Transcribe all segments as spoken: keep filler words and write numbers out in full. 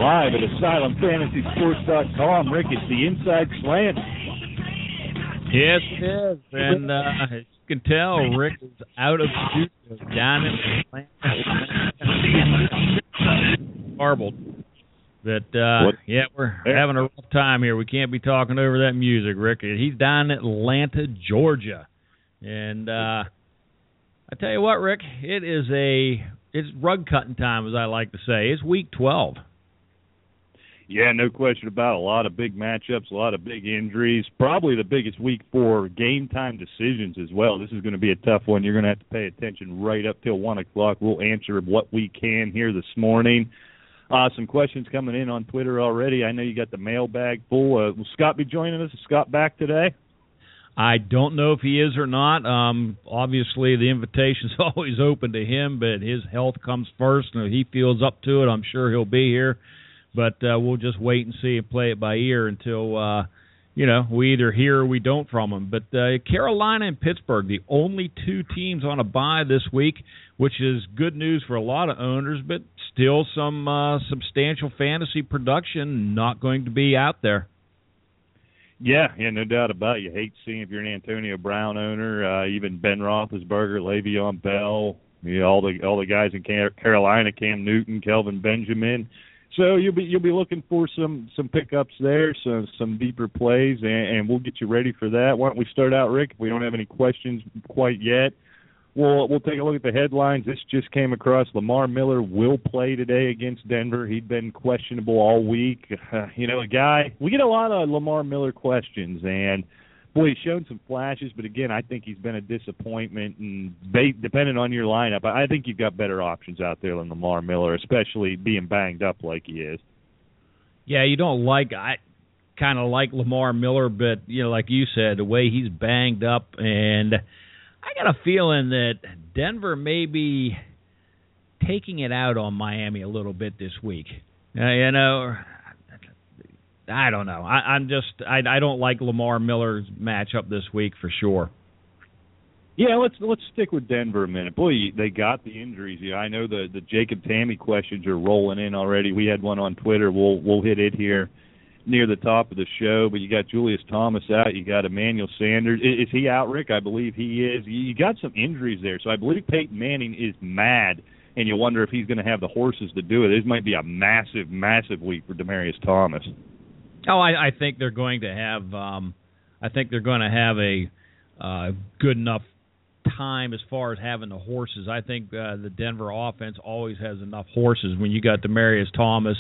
Live at Asylum Fantasy Sports dot com, Rick, it's the Inside Slant. Yes, it is. And uh, as you can tell, Rick is out of the studio down in Atlanta. Marbled. But, uh, yeah, we're having a rough time here. We can't be talking over that music, Rick. He's down in Atlanta, Georgia. And uh, I tell you what, Rick, it is a it's rug cutting time, as I like to say. It's week twelve. Yeah, no question about it. A lot of big matchups, a lot of big injuries. Probably the biggest week for game time decisions as well. This is going to be a tough one. You're going to have to pay attention right up till one o'clock. We'll answer what we can here this morning. Uh, some questions coming in on Twitter already. I know you got the mailbag full. Uh, will Scott be joining us? Is Scott back today? I don't know if he is or not. Um, obviously, the invitation's always open to him, but his health comes first. And if he feels up to it, I'm sure he'll be here. But uh, we'll just wait and see and play it by ear until, uh, you know, we either hear or we don't from him. But uh, Carolina and Pittsburgh, the only two teams on a bye this week, which is good news for a lot of owners, but still some uh, substantial fantasy production not going to be out there. Yeah, yeah, no doubt about it. You hate seeing if you're an Antonio Brown owner, uh, even Ben Roethlisberger, Le'Veon Bell, you know, all the all the guys in Carolina, Cam Newton, Kelvin Benjamin. So you'll be you'll be looking for some, some pickups there, some some deeper plays, and, and we'll get you ready for that. Why don't we start out, Rick? If we don't have any questions quite yet, we'll we'll take a look at the headlines. This just came across. Lamar Miller will play today against Denver. He'd been questionable all week. Uh, you know, a guy. We get a lot of Lamar Miller questions, and boy, he's shown some flashes, but again, I think he's been a disappointment. And they, depending on your lineup, I think you've got better options out there than Lamar Miller, especially being banged up like he is. Yeah, you don't like I kind of like Lamar Miller, but you know, like you said, the way he's banged up, and I got a feeling that Denver may be taking it out on Miami a little bit this week. Uh, you know. I don't know. I, I'm just I, I don't like Lamar Miller's matchup this week for sure. Yeah, let's let's stick with Denver a minute. Boy, they got the injuries. Yeah, I know the the Jacob Tammy questions are rolling in already. We had one on Twitter. We'll we'll hit it here near the top of the show. But you got Julius Thomas out. You got Emmanuel Sanders. Is, is he out, Rick? I believe he is. You got some injuries there. So I believe Peyton Manning is mad, and you wonder if he's going to have the horses to do it. This might be a massive, massive week for Demaryius Thomas. Oh, I, I think they're going to have. Um, I think they're going to have a uh, good enough time as far as having the horses. I think uh, the Denver offense always has enough horses when you got Demaryius Thomas,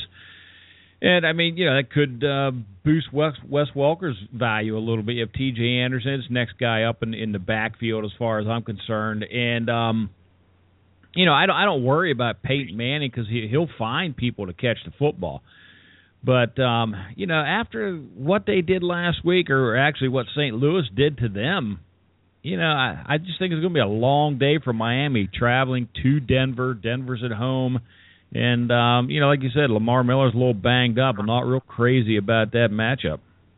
and I mean, you know, that could uh, boost Wes, Wes Welker's value a little bit. You have T J Anderson, it's next guy up in, in the backfield as far as I'm concerned, and um, you know, I don't I don't worry about Peyton Manning because he he'll find people to catch the football. But, um, you know, after what they did last week, or actually what Saint Louis did to them, you know, I, I just think it's going to be a long day for Miami traveling to Denver. Denver's at home. And, um, you know, like you said, Lamar Miller's a little banged up. I'm not real crazy about that matchup.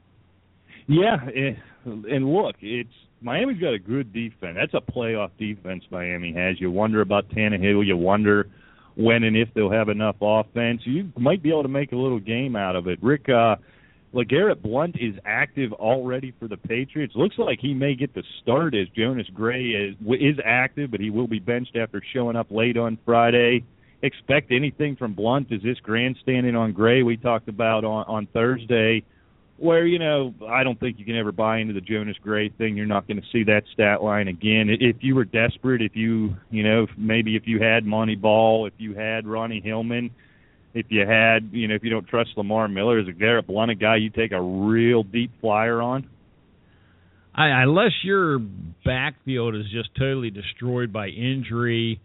Yeah, and look, it's Miami's got a good defense. That's a playoff defense Miami has. You wonder about Tannehill. You wonder when and if they'll have enough offense. You might be able to make a little game out of it. Rick, uh, LeGarrette Blount is active already for the Patriots. Looks like he may get the start as Jonas Gray is, is active, but he will be benched after showing up late on Friday. Expect anything from Blount. Is this grandstanding on Gray we talked about on, on Thursday, where, you know, I don't think you can ever buy into the Jonas Gray thing. You're not going to see that stat line again. If you were desperate, if you, you know, maybe if you had Monty Ball, if you had Ronnie Hillman, if you had, you know, if you don't trust Lamar Miller, is a Garrett Blount a guy you take a real deep flyer on? I, unless your backfield is just totally destroyed by injury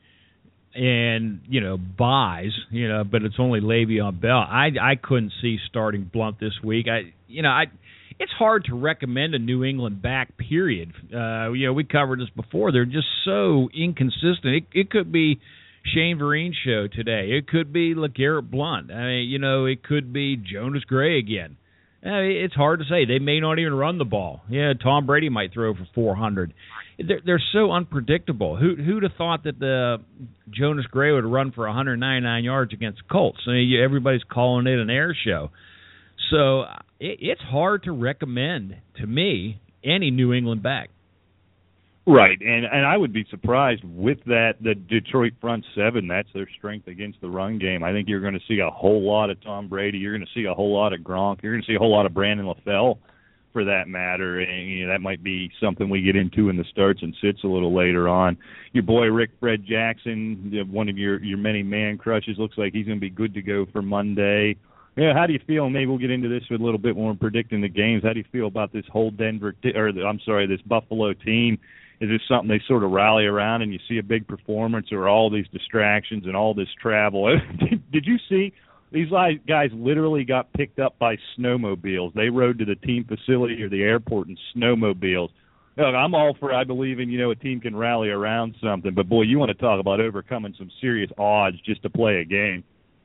and, you know, buys, you know, but it's only Le'Veon Bell. I I couldn't see starting Blount this week. I, you know, I it's hard to recommend a New England back, period. Uh, you know, we covered this before. They're just so inconsistent. It, it could be Shane Vereen's show today. It could be LeGarrette Blount. I mean, you know, it could be Jonas Gray again. I mean, it's hard to say. They may not even run the ball. Yeah, Tom Brady might throw for four hundred. they're, they're so unpredictable. Who, who'd have thought that the Jonas Gray would run for one hundred ninety-nine yards against the Colts? I mean, everybody's calling it an air show. So it, it's hard to recommend, to me, any New England back. Right, and and I would be surprised with that, the Detroit front seven, that's their strength against the run game. I think you're going to see a whole lot of Tom Brady. You're going to see a whole lot of Gronk. You're going to see a whole lot of Brandon LaFell, for that matter. And you know, that might be something we get into in the starts and sits a little later on. Your boy Rick Fred Jackson, one of your, your many man crushes, looks like he's going to be good to go for Monday. Yeah, how do you feel? Maybe we'll get into this with a little bit more in predicting the games. How do you feel about this whole Denver, t- or the, I'm sorry, this Buffalo team? Is this something they sort of rally around and you see a big performance, or all these distractions and all this travel? did, did you see these guys literally got picked up by snowmobiles? They rode to the team facility or the airport in snowmobiles. Look, I'm all for, I believe in, you know, a team can rally around something, but boy, you want to talk about overcoming some serious odds just to play a game.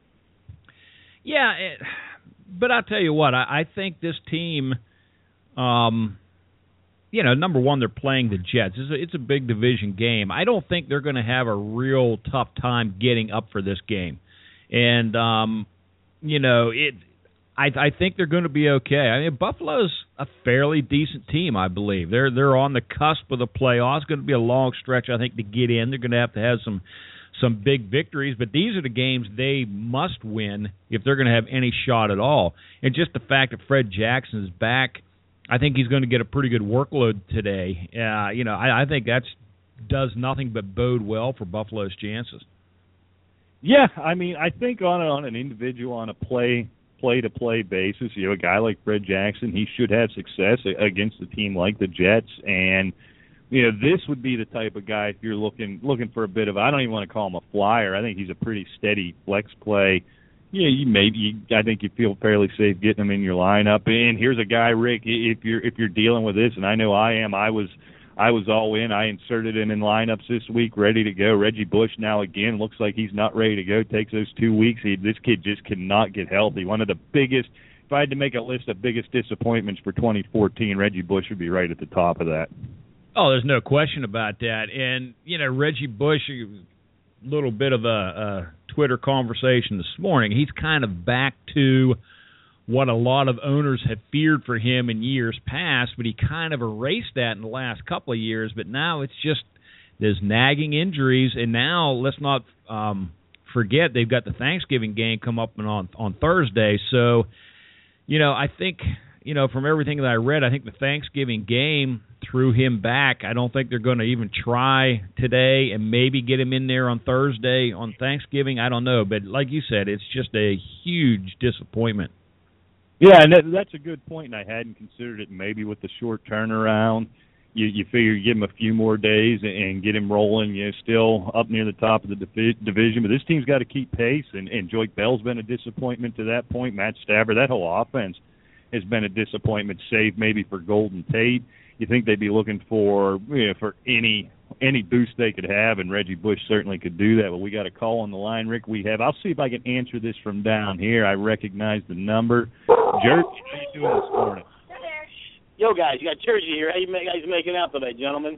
Yeah, it, but I'll tell you what, I, I think this team, um, you know, number one, they're playing the Jets. It's a, it's a big division game. I don't think they're going to have a real tough time getting up for this game. And, um, you know, it. I, I think they're going to be okay. I mean, Buffalo's a fairly decent team, I believe. They're they're on the cusp of the playoffs. It's going to be a long stretch, I think, to get in. They're going to have to have some some big victories, but these are the games they must win if they're going to have any shot at all. And just the fact that Fred Jackson is back, I think he's going to get a pretty good workload today. Uh, you know, I, I think that does nothing but bode well for Buffalo's chances. Yeah, I mean, I think on a, on an individual, on a play play-to-play basis, you know, a guy like Fred Jackson, he should have success against a team like the Jets. And, you know, this would be the type of guy, if you're looking looking for a bit of, I don't even want to call him a flyer. I think he's a pretty steady flex play. Yeah, you maybe you, I think you feel fairly safe getting him in your lineup. And here's a guy, Rick, if you're if you're dealing with this, and I know I am, I was I was all in. I inserted him in lineups this week, ready to go. Reggie Bush now again looks like he's not ready to go. Takes those two weeks. He, this kid just cannot get healthy. One of the biggest, if I had to make a list of biggest disappointments for twenty fourteen, Reggie Bush would be right at the top of that. Oh, there's no question about that. And, you know, Reggie Bush, a little bit of a, a Twitter conversation this morning, he's kind of back to what a lot of owners have feared for him in years past, but he kind of erased that in the last couple of years. But now it's just there's nagging injuries, and now let's not um, forget they've got the Thanksgiving game come up on on Thursday. So, you know, I think, you know, from everything that I read, I think the Thanksgiving game threw him back. I don't think they're going to even try today and maybe get him in there on Thursday on Thanksgiving. I don't know, but like you said, it's just a huge disappointment. Yeah, and that, that's a good point, and I hadn't considered it. Maybe with the short turnaround, you, you figure you give him a few more days and, and get him rolling. You know, still up near the top of the divi- division, but this team's got to keep pace, and, and Joyke Bell's been a disappointment to that point. Matt Stafford, that whole offense has been a disappointment, save maybe for Golden Tate. You think they'd be looking for, you know, for any any boost they could have, and Reggie Bush certainly could do that. But we got a call on the line, Rick. We have. I'll see if I can answer this from down here. I recognize the number. Jersey, how you doing this morning? Yo, guys, you got Jersey here. How you guys making out today, gentlemen?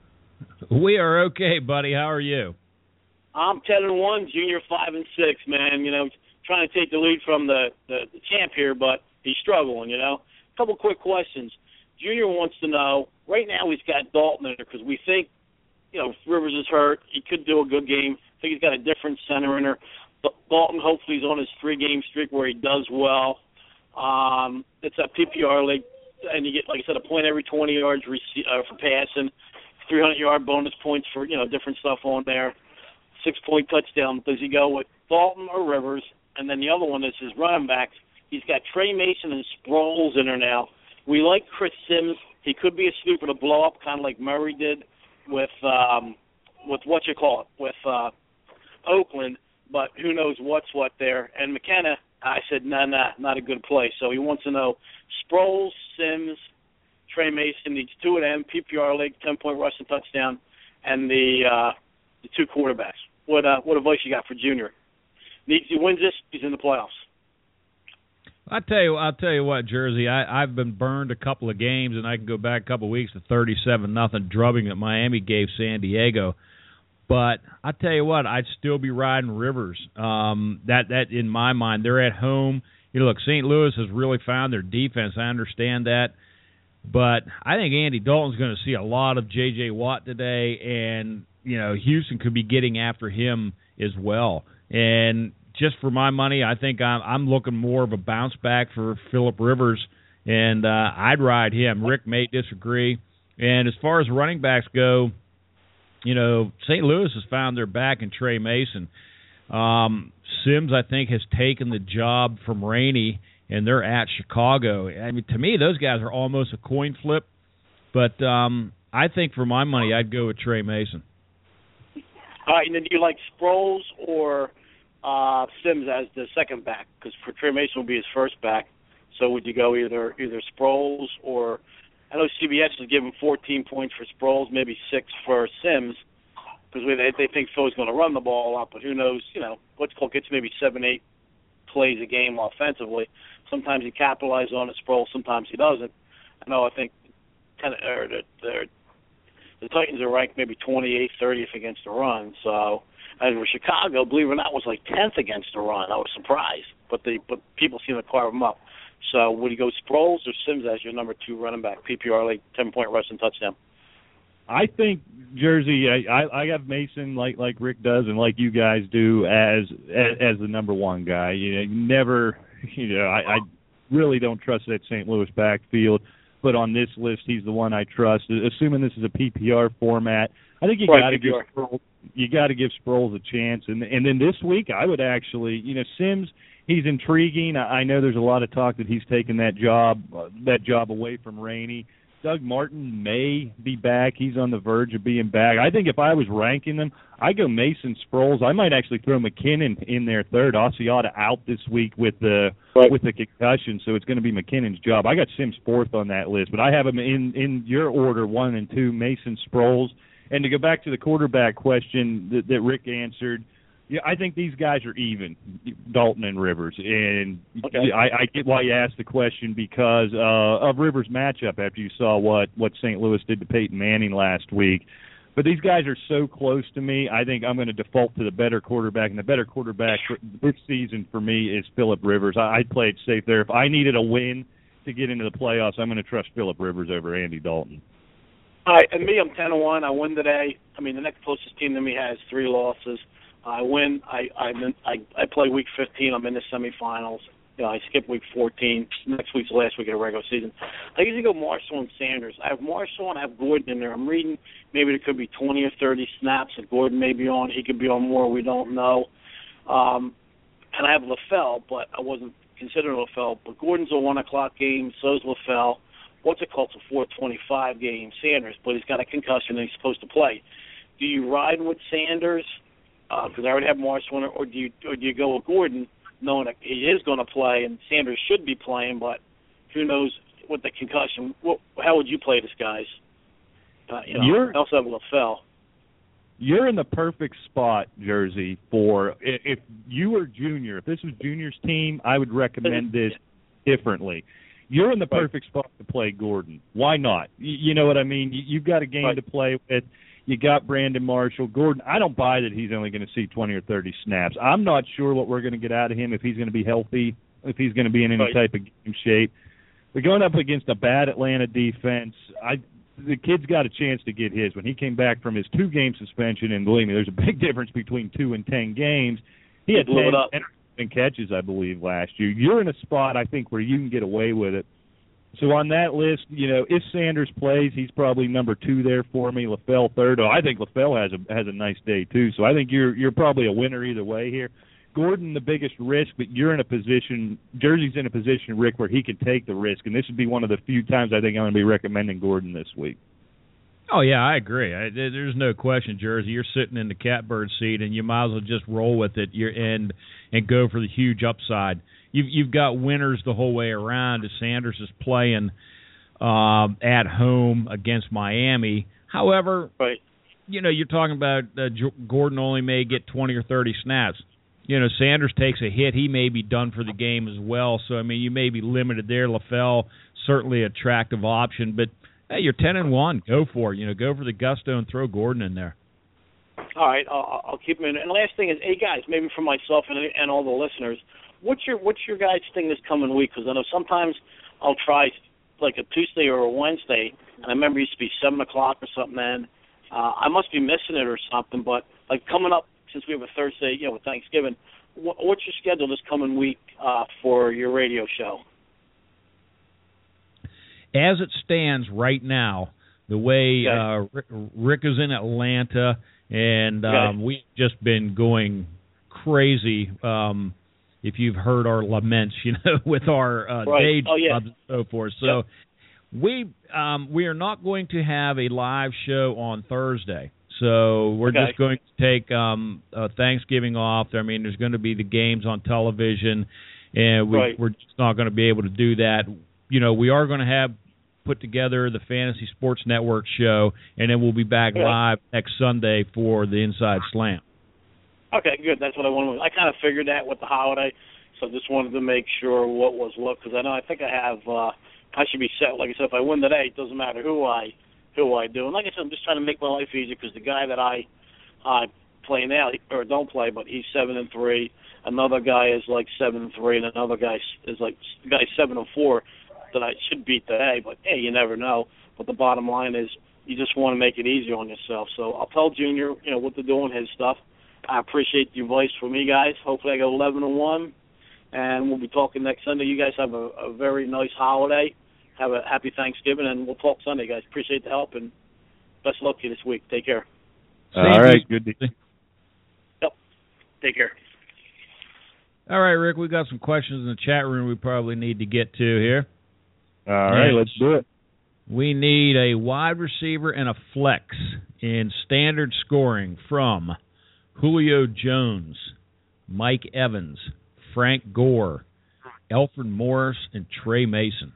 We are okay, buddy. How are you? I'm ten and one, Junior five and six. Man, you know, trying to take the lead from the, the, the champ here, but he's struggling. You know, a couple quick questions. Junior wants to know, right now he's got Dalton in there because we think, you know, Rivers is hurt. He could do a good game. I think he's got a different center in there. But Dalton hopefully is on his three-game streak where he does well. Um, it's a P P R league, and you get, like I said, a point every twenty yards rec- uh, for passing, three hundred yard bonus points for, you know, different stuff on there, six-point touchdown. Does he go with Dalton or Rivers? And then the other one is his running backs. He's got Trey Mason and Sproles in there now. We like Chris Sims. He could be a sweeper to blow up, kind of like Murray did with um, with what you call it with uh, Oakland. But who knows what's what there? And McKenna, I said, nah, nah, not a good play. So he wants to know Sproles, Sims, Trey Mason, needs two of them, P P R league, ten-point rushing touchdown, and the uh, the two quarterbacks. What uh, what advice you got for Junior? Needs he wins this, he's in the playoffs. I tell you, I'll tell you what, Jersey. I, I've been burned a couple of games, and I can go back a couple of weeks to thirty-seven nothing drubbing that Miami gave San Diego. But I tell you what, I'd still be riding Rivers. Um, that that in my mind, they're at home. You know, look, Saint Louis has really found their defense. I understand that, but I think Andy Dalton's going to see a lot of J J Watt today, and you know, Houston could be getting after him as well. And just for my money, I think I'm, I'm looking more of a bounce back for Phillip Rivers, and uh, I'd ride him. Rick may disagree. And as far as running backs go, you know, Saint Louis has found their back in Trey Mason. Um, Sims, I think, has taken the job from Rainey, and they're at Chicago. I mean, to me, those guys are almost a coin flip. But um, I think for my money, I'd go with Trey Mason. All right, and then do you like Sproles or uh, Sims as the second back? Because for Trey Mason will be his first back. So would you go either either Sproles or I know C B S is giving fourteen points for Sproles, maybe six for Sims, because they, they think Phil's going to run the ball a lot, but who knows, you know, Whatcall gets maybe seven, eight plays a game offensively. Sometimes he capitalizes on it, Sproles, sometimes he doesn't. I know I think ten, or the, the, the Titans are ranked maybe twenty-eighth, thirtieth against the run, so and for Chicago, believe it or not, was like tenth against the run. I was surprised, but the but people seem to carve them up. So would you go Sproles or Sims as your number two running back? P P R league, ten-point rushing touchdown. I think Jersey. I, I I have Mason like like Rick does and like you guys do as as, as the number one guy. You know, never. You know, I, I really don't trust that Saint Louis backfield, but on this list, he's the one I trust. Assuming this is a P P R format, I think you right, got to give Sproles, you got to give Sproles a chance. And and then this week, I would actually, you know, Sims. He's intriguing. I know there's a lot of talk that he's taken that job uh, that job away from Rainey. Doug Martin may be back. He's on the verge of being back. I think if I was ranking them, I go Mason, Sproles. I might actually throw McKinnon in there third. Asiata out this week with the right. with the concussion, so it's going to be McKinnon's job. I got Sims fourth on that list, but I have him in in your order one and two, Mason, Sproles. And to go back to the quarterback question that, that Rick answered. Yeah, I think these guys are even, Dalton and Rivers, and okay. I, I get why you asked the question because uh, of Rivers' matchup after you saw what, what Saint Louis did to Peyton Manning last week. But these guys are so close to me, I think I'm going to default to the better quarterback, and the better quarterback this season for me is Phillip Rivers. I, I played safe there. If I needed a win to get into the playoffs, I'm going to trust Phillip Rivers over Andy Dalton. All right, and me, I'm ten and one. I win today. I mean, the next closest team to me has three losses. I win. I I I I play week fifteen. I'm in the semifinals. You know, I skip week fourteen. Next week's the last week of the regular season. I usually go Marshall and Sanders. I have Marshall and I have Gordon in there. I'm reading maybe there could be twenty or thirty snaps that Gordon may be on. He could be on more. We don't know. Um, and I have LaFell, but I wasn't considering LaFell. But Gordon's a one o'clock game. So is LaFell. What's it called? It's a four twenty-five game. Sanders, but he's got a concussion and he's supposed to play. Do you ride with Sanders? Because uh, I already have Marshall, or do you or do you go with Gordon, knowing that he is going to play and Sanders should be playing, but who knows with the concussion? What, how would you play this, guys? Uh, you know, you're, I also have LaFell. You're in the perfect spot, Jersey, for if, if you were Junior. If this was Junior's team, I would recommend this differently. You're in the perfect spot to play Gordon. Why not? You, you know what I mean? You, you've got a game right. to play with. You got Brandon Marshall. Gordon, I don't buy that he's only going to see twenty or thirty snaps. I'm not sure what we're going to get out of him, if he's going to be healthy, if he's going to be in any right. type of game shape. We're going up against a bad Atlanta defense. I The kid's got a chance to get his. When he came back from his two-game suspension, and believe me, there's a big difference between two and ten games, he had ten catches, I believe, last year. You're in a spot, I think, where you can get away with it. So on that list, you know, if Sanders plays, he's probably number two there for me. LaFell third. Oh, I think LaFell has a has a nice day too. So I think you're you're probably a winner either way here. Gordon, the biggest risk, but you're in a position. Jersey's in a position, Rick, where he can take the risk, and this would be one of the few times I think I'm going to be recommending Gordon this week. Oh yeah, I agree. I, there's no question, Jersey. You're sitting in the catbird seat, and you might as well just roll with it. You're, and and go for the huge upside. You've, you've got winners the whole way around as Sanders is playing um, at home against Miami. However, right. you know, you're talking about uh, J- Gordon only may get twenty or thirty snaps. you know, Sanders takes a hit, he may be done for the game as well. So, I mean, you may be limited there. LaFell, certainly an attractive option. But, hey, you're ten and one. Go for it. You know, go for the gusto and throw Gordon in there. All right, I'll, I'll keep him in. And the last thing is, hey, guys, maybe for myself and, and all the listeners, what's your what's your guys' thing this coming week? Because I know sometimes I'll try like a Tuesday or a Wednesday, and I remember it used to be seven o'clock or something, and uh, I must be missing it or something. But, like, coming up, since we have a Thursday, you know, with Thanksgiving, what, what's your schedule this coming week uh, for your radio show? As it stands right now, the way okay. uh, Rick, Rick is in Atlanta, and um, okay. we've just been going crazy. Um, if you've heard our laments, you know, with our uh, right. day oh, yeah. jobs and so forth. So yep. we um, we are not going to have a live show on Thursday. So we're okay. just going to take um, uh, Thanksgiving off. I mean, there's going to be the games on television, and we, right. we're just not going to be able to do that. You know, we are going to have put together the Fantasy Sports Network show, and then we'll be back okay. live next Sunday for the Inside Slam. Okay, good. That's what I wanted. I kind of figured that with the holiday, so just wanted to make sure what was what, because I know I think I have. Uh, I should be set. Like I said, if I win today, it doesn't matter who I who I do. And like I said, I'm just trying to make my life easier because the guy that I I play now or don't play, but he's seven and three. Another guy is like seven and three, and another guy is like the guy's seven and four that I should beat today. But hey, you never know. But the bottom line is, you just want to make it easier on yourself. So I'll tell Junior, you know, what to do on his stuff. I appreciate the advice from you guys. Hopefully I go eleven and one, and we'll be talking next Sunday. You guys have a, a very nice holiday. Have a happy Thanksgiving, and we'll talk Sunday, guys. Appreciate the help, and best of luck to you this week. Take care. All Same right, good to see. Yep. Take care. All right, Rick, we got some questions in the chat room we probably need to get to here. All right, and let's do it. We need a wide receiver and a flex in standard scoring from Julio Jones, Mike Evans, Frank Gore, Alfred Morris, and Trey Mason.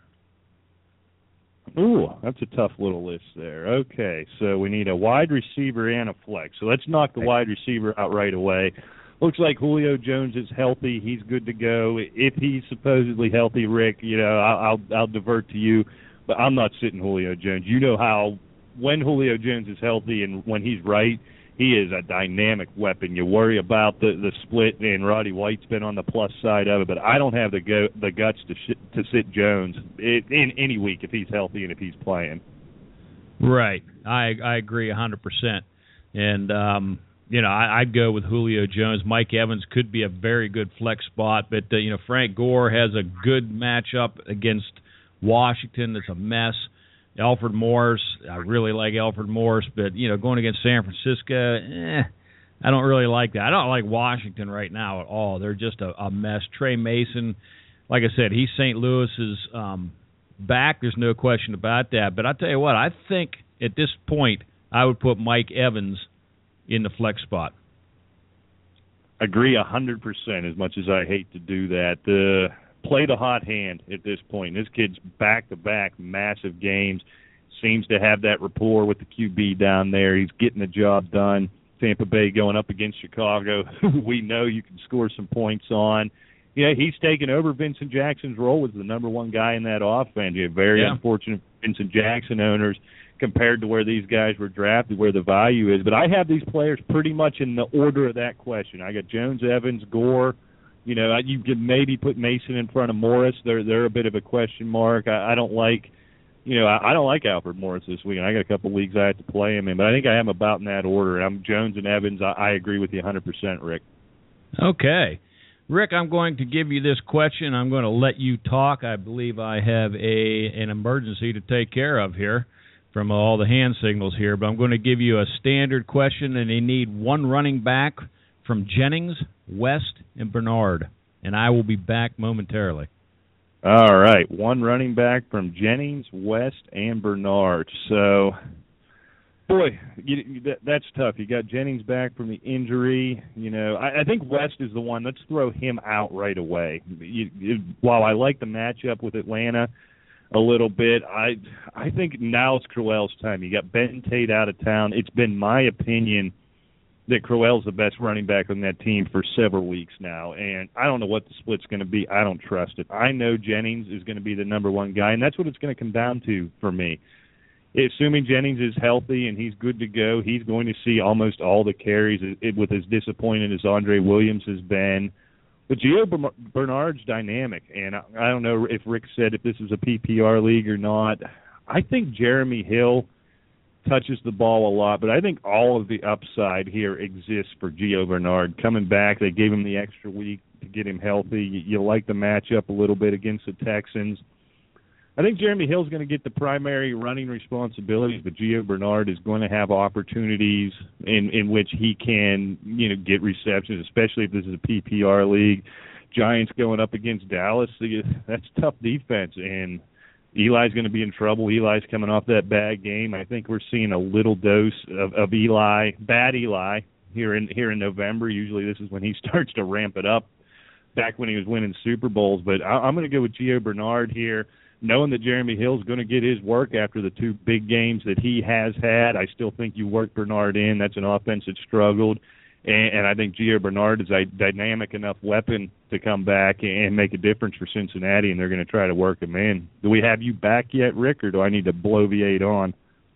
Ooh, that's a tough little list there. Okay, so we need a wide receiver and a flex. So let's knock the wide receiver out right away. Looks like Julio Jones is healthy. He's good to go. If he's supposedly healthy, Rick, you know, I'll I'll, I'll divert to you, but I'm not sitting Julio Jones. You know how when Julio Jones is healthy and when he's right, he is a dynamic weapon. You worry about the the split, and Roddy White's been on the plus side of it, but I don't have the go, the guts to sh- to sit Jones in, in any week if he's healthy and if he's playing. Right, I I agree one hundred percent, and um, you know I, I'd go with Julio Jones. Mike Evans could be a very good flex spot, but uh, you know Frank Gore has a good matchup against Washington. It's a mess. Alfred Morris, I really like Alfred Morris, but, you know, going against San Francisco, eh, I don't really like that. I don't like Washington right now at all. They're just a, a mess. Trey Mason, like I said, he's Saint Louis's um, back. There's no question about that. But I tell you what, I think at this point I would put Mike Evans in the flex spot. Agree one hundred percent, as much as I hate to do that. The play the hot hand at this point. This kid's back-to-back massive games. Seems to have that rapport with the Q B down there. He's getting the job done. Tampa Bay going up against Chicago. We know you can score some points on. Yeah, he's taken over Vincent Jackson's role as the number one guy in that offense. Yeah, very yeah. unfortunate Vincent Jackson owners compared to where these guys were drafted, where the value is. But I have these players pretty much in the order of that question. I got Jones, Evans, Gore. You know, you could maybe put Mason in front of Morris. They're they're a bit of a question mark. I, I don't like, you know, I, I don't like Alfred Morris this week. I got a couple leagues I have to play him in, but I think I am about in that order. I'm Jones and Evans. I, I agree with you one hundred percent, Rick. Okay, Rick, I'm going to give you this question. I'm going to let you talk. I believe I have a an emergency to take care of here from all the hand signals here, but I'm going to give you a standard question, and they need one running back from Jennings, West, and Bernard, and I will be back momentarily. All right, one running back from Jennings, West, and Bernard. So, boy, you, that, that's tough. You got Jennings back from the injury. You know, I, I think West is the one. Let's throw him out right away. You, you, while I like the matchup with Atlanta a little bit, I I think now it's Crowell's time. You got Ben Tate out of town. It's been my opinion that Crowell's the best running back on that team for several weeks now, and I don't know what the split's going to be. I don't trust it. I know Jennings is going to be the number one guy, and that's what it's going to come down to for me. Assuming Jennings is healthy and he's good to go, he's going to see almost all the carries it, with as disappointed as Andre Williams has been. But Gio Bernard's dynamic, and I, I don't know if Rick said if this is a P P R league or not. I think Jeremy Hill touches the ball a lot, but I think all of the upside here exists for Gio Bernard. Coming back, they gave him the extra week to get him healthy. You, you like the matchup a little bit against the Texans. I think Jeremy Hill's going to get the primary running responsibilities, but Gio Bernard is going to have opportunities in, in which he can, you know, get receptions, especially if this is a P P R league. Giants going up against Dallas, that's tough defense, and Eli's going to be in trouble. Eli's coming off that bad game. I think we're seeing a little dose of, of Eli, bad Eli, here in here in November. Usually this is when he starts to ramp it up, back when he was winning Super Bowls. But I, I'm going to go with Gio Bernard here, knowing that Jeremy Hill's going to get his work after the two big games that he has had. I still think you work Bernard in. That's an offense that struggled. And, and I think Gio Bernard is a dynamic enough weapon to come back and make a difference for Cincinnati, and they're going to try to work him in. Do we have you back yet, Rick, or do I need to blow V eight on?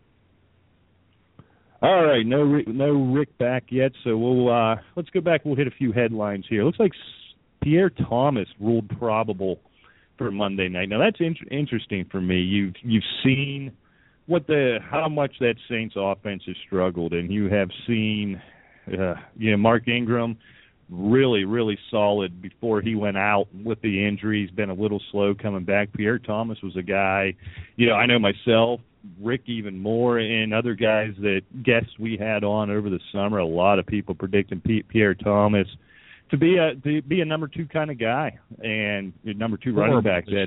All right, no Rick, no Rick back yet, so we'll uh, let's go back. We'll hit a few headlines here. Looks like Pierre Thomas ruled probable for Monday night. Now that's in- interesting for me. You've you've seen what the how much that Saints offense has struggled, and you have seen. Uh, you know, Mark Ingram, really, really solid before he went out with the injury. He's been a little slow coming back. Pierre Thomas was a guy, you know, I know myself, Rick even more, and other guys that guests we had on over the summer, a lot of people predicting P- Pierre Thomas to be a to be a number two kind of guy and a number two running back. That,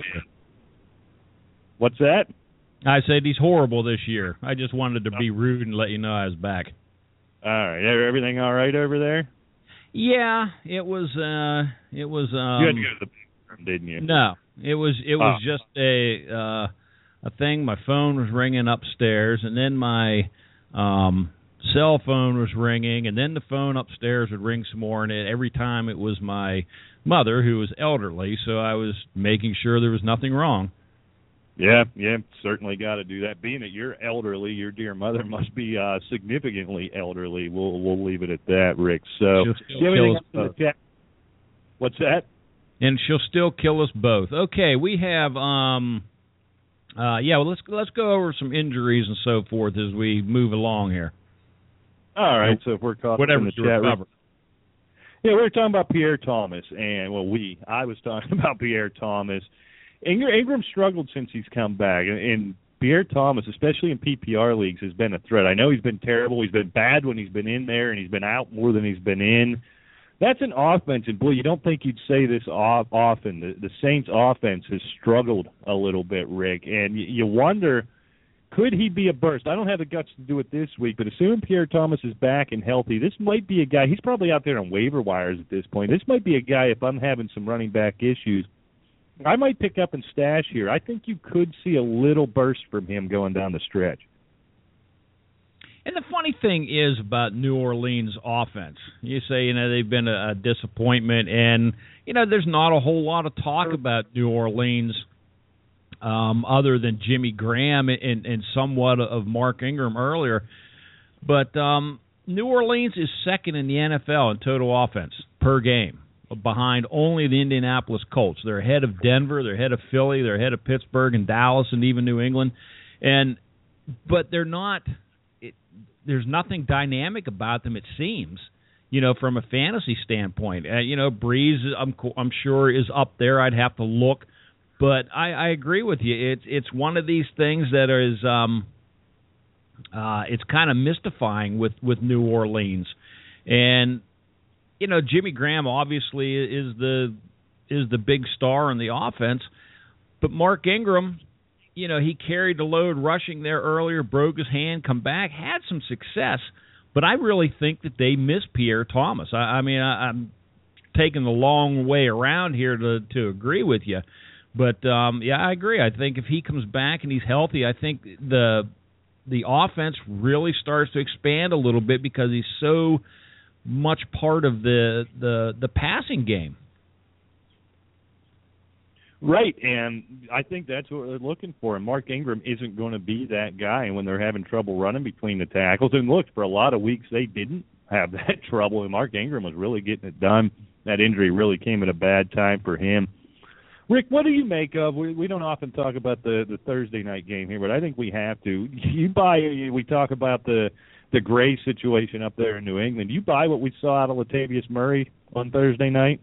what's that? I said he's horrible this year. I just wanted to be rude and let you know I was back. All right, everything all right over there? Yeah, it was. Uh, it was. Um, you had to go to the bathroom, didn't you? No, it was. It was oh. just a uh, a thing. My phone was ringing upstairs, and then my um, cell phone was ringing, and then the phone upstairs would ring some more. And it, every time it was my mother, who was elderly, so I was making sure there was nothing wrong. Yeah, yeah, certainly got to do that. Being that you're elderly, your dear mother must be uh, significantly elderly. We'll we'll leave it at that, Rick. So, kill us both. What's that? And she'll still kill us both. Okay, we have um, uh, yeah. Well, let's let's go over some injuries and so forth as we move along here. All right. So if we're caught whatever in the to chat recover. Yeah, we were talking about Pierre Thomas, and well, we I was talking about Pierre Thomas. Ingram, Ingram struggled since he's come back, and, and Pierre Thomas, especially in P P R leagues, has been a threat. I know he's been terrible. He's been bad when he's been in there, and he's been out more than he's been in. That's an offense, and boy, you don't think you'd say this often. The, the Saints' offense has struggled a little bit, Rick, and you, you wonder, could he be a burst? I don't have the guts to do it this week, but assuming Pierre Thomas is back and healthy, this might be a guy. He's probably out there on waiver wires at this point. This might be a guy, if I'm having some running back issues, I might pick up and stash here. I think you could see a little burst from him going down the stretch. And the funny thing is about New Orleans offense, you say, you know, they've been a, a disappointment, and, you know, there's not a whole lot of talk about New Orleans um, other than Jimmy Graham and, and somewhat of Mark Ingram earlier. But um, New Orleans is second in the N F L in total offense per game, behind only the Indianapolis Colts. They're ahead of Denver, they're ahead of Philly, they're ahead of Pittsburgh and Dallas and even New England. And but they're not it, there's nothing dynamic about them, it seems, you know, from a fantasy standpoint. Uh, you know, Breeze, I'm I'm sure, is up there. I'd have to look. But I, I agree with you. It's it's one of these things that is um uh it's kind of mystifying with, with New Orleans. And you know, Jimmy Graham obviously is the is the big star in the offense, but Mark Ingram, you know, he carried the load rushing there earlier, broke his hand, come back, had some success, but I really think that they miss Pierre Thomas. I, I mean, I, I'm taking the long way around here to to agree with you, but um, yeah, I agree. I think if he comes back and he's healthy, I think the the offense really starts to expand a little bit because he's so much part of the the, the passing game. Right, and I think that's what they're looking for. And Mark Ingram isn't going to be that guy when they're having trouble running between the tackles. And look, for a lot of weeks they didn't have that trouble, and Mark Ingram was really getting it done. That injury really came at a bad time for him. Rick, what do you make of, we, we don't often talk about the, the Thursday night game here, but I think we have to. You buy, we talk about the, the Gray situation up there in New England. You buy what we saw out of Latavius Murray on Thursday night?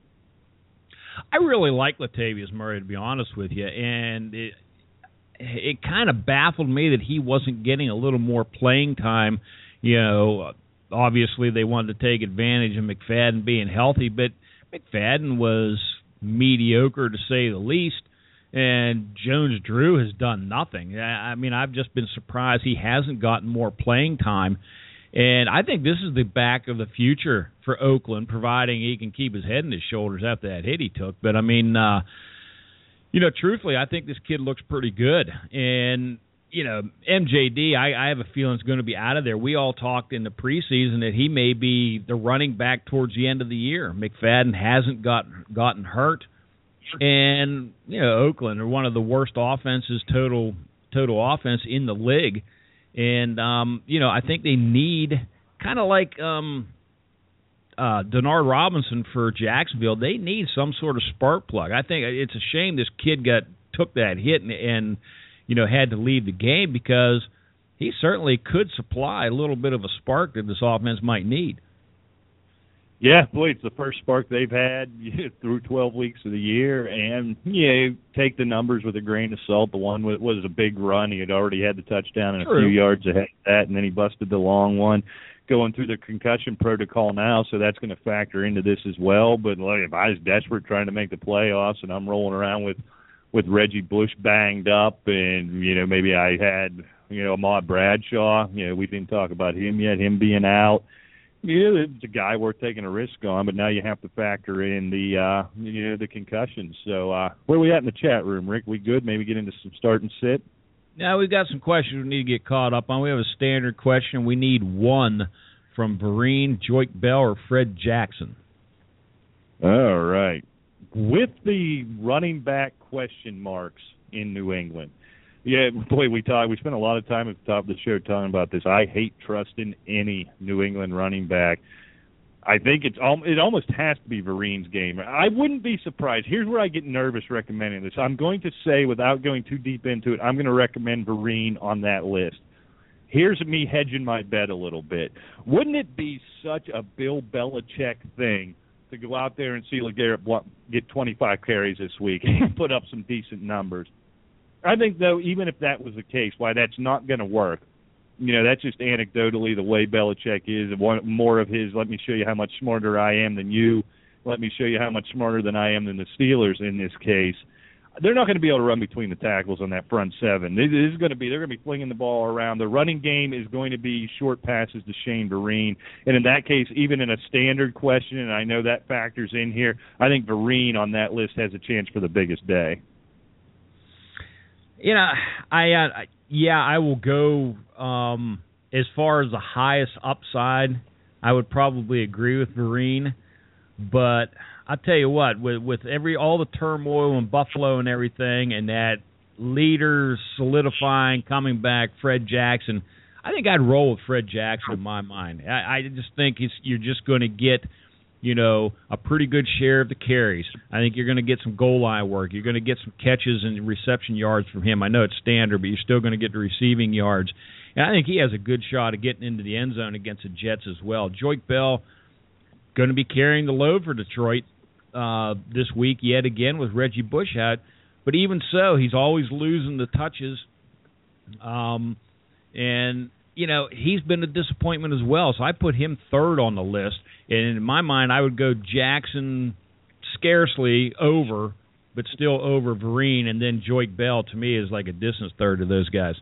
I really like Latavius Murray, to be honest with you, and it, it kind of baffled me that he wasn't getting a little more playing time. You know, obviously they wanted to take advantage of McFadden being healthy, but McFadden was mediocre to say the least, and Jones-Drew has done nothing. I mean, I've just been surprised he hasn't gotten more playing time. And I think this is the back of the future for Oakland, providing he can keep his head in his shoulders after that hit he took. But, I mean, uh, you know, truthfully, I think this kid looks pretty good. And, you know, M J D, I, I have a feeling is going to be out of there. We all talked in the preseason that he may be the running back towards the end of the year. McFadden hasn't got, gotten hurt. And, you know, Oakland are one of the worst offenses, total total offense in the league. And, um, you know, I think they need, kind of like um, uh, Denard Robinson for Jacksonville, they need some sort of spark plug. I think it's a shame this kid got took that hit and, and, you know, had to leave the game, because he certainly could supply a little bit of a spark that this offense might need. Yeah, boy, it's the first spark they've had through twelve weeks of the year. And, yeah, take the numbers with a grain of salt. The one was a big run. He had already had the touchdown and a few yards ahead of that, and then he busted the long one. Going through the concussion protocol now, so that's going to factor into this as well. But like, if I was desperate trying to make the playoffs and I'm rolling around with, with Reggie Bush banged up, and, you know, maybe I had, you know, Ahmad Bradshaw, you know, we didn't talk about him yet, him being out. Yeah, it's a guy worth taking a risk on, but now you have to factor in the uh, you know the concussions. So uh, where are we at in the chat room, Rick? We good? Maybe get into some start and sit? Now we've got some questions we need to get caught up on. We have a standard question. We need one from Vereen, Joique Bell, or Fred Jackson. All right. With the running back question marks in New England, yeah, boy, we talk, we spent a lot of time at the top of the show talking about this. I hate trusting any New England running back. I think it's it almost has to be Vereen's game. I wouldn't be surprised. Here's where I get nervous recommending this. I'm going to say, without going too deep into it, I'm going to recommend Vereen on that list. Here's me hedging my bet a little bit. Wouldn't it be such a Bill Belichick thing to go out there and see LeGarrette Blount get twenty-five carries this week and put up some decent numbers? I think, though, even if that was the case, why that's not going to work. You know, that's just anecdotally the way Belichick is. One, more of his, let me show you how much smarter I am than you. Let me show you how much smarter than I am than the Steelers in this case. They're not going to be able to run between the tackles on that front seven. This is going to be, they're going to be flinging the ball around. The running game is going to be short passes to Shane Vereen. And in that case, even in a standard question, and I know that factors in here, I think Vereen on that list has a chance for the biggest day. You know, I uh, yeah, I will go um, as far as the highest upside. I would probably agree with Vereen, but I'll tell you what, with with every all the turmoil in Buffalo and everything, and that leader solidifying, coming back, Fred Jackson, I think I'd roll with Fred Jackson in my mind. I, I just think it's, you're just going to get, you know, a pretty good share of the carries. I think you're going to get some goal line work. You're going to get some catches and reception yards from him. I know it's standard, but you're still going to get the receiving yards. And I think he has a good shot of getting into the end zone against the Jets as well. Joique Bell going to be carrying the load for Detroit uh, this week yet again with Reggie Bush out. But even so, he's always losing the touches. Um, and you know, he's been a disappointment as well, so I put him third on the list. And in my mind, I would go Jackson scarcely over, but still over Vereen, and then Joique Bell, to me, is like a distant third of those guys.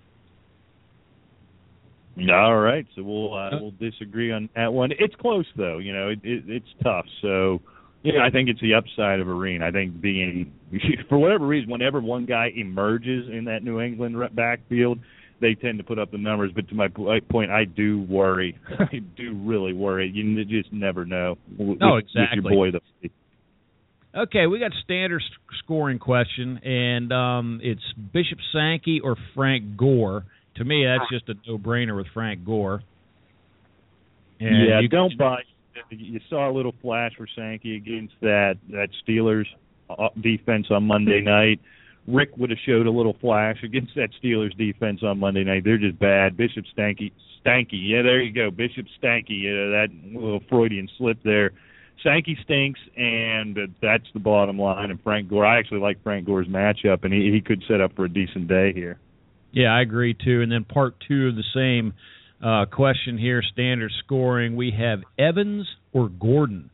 All right, so we'll uh, we'll disagree on that one. It's close, though. You know, it, it, it's tough. So, yeah, I think it's the upside of Vereen. I think being, for whatever reason, whenever one guy emerges in that New England backfield, they tend to put up the numbers. But to my point, I do worry. I do really worry. You just never know. With, no, exactly. With your boy, the Okay, we got standard scoring question, and um, it's Bishop Sankey or Frank Gore. To me, that's just a no-brainer with Frank Gore. And yeah, you don't buy. You saw a little flash for Sankey against that that Steelers defense on Monday night. Rick would have showed a little flash against that Steelers defense on Monday night. They're just bad. Bishop Stanky, Stanky. Yeah, there you go. Bishop Stanky. Yeah, that little Freudian slip there. Sankey stinks, and that's the bottom line. And Frank Gore, I actually like Frank Gore's matchup, and he, he could set up for a decent day here. Yeah, I agree, too. And then part two of the same uh, question here, standard scoring, we have Evans or Gordon.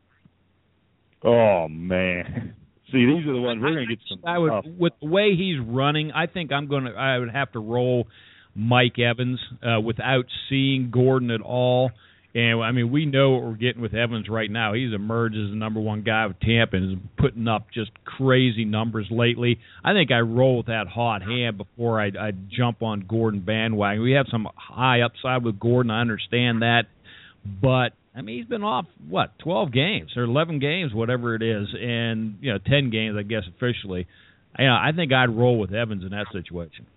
Oh, man. See, these are the ones we're going to get some. I would, with the way he's running, I think I'm going to. I would have to roll Mike Evans uh, without seeing Gordon at all. And, I mean, we know what we're getting with Evans right now. He's emerged as the number one guy with Tampa and is putting up just crazy numbers lately. I think I roll with that hot hand before I I jump on Gordon bandwagon. We have some high upside with Gordon. I understand that. But, I mean, he's been off, what, twelve games or eleven games, whatever it is, and, you know, ten games, I guess, officially. You know, I think I'd roll with Evans in that situation.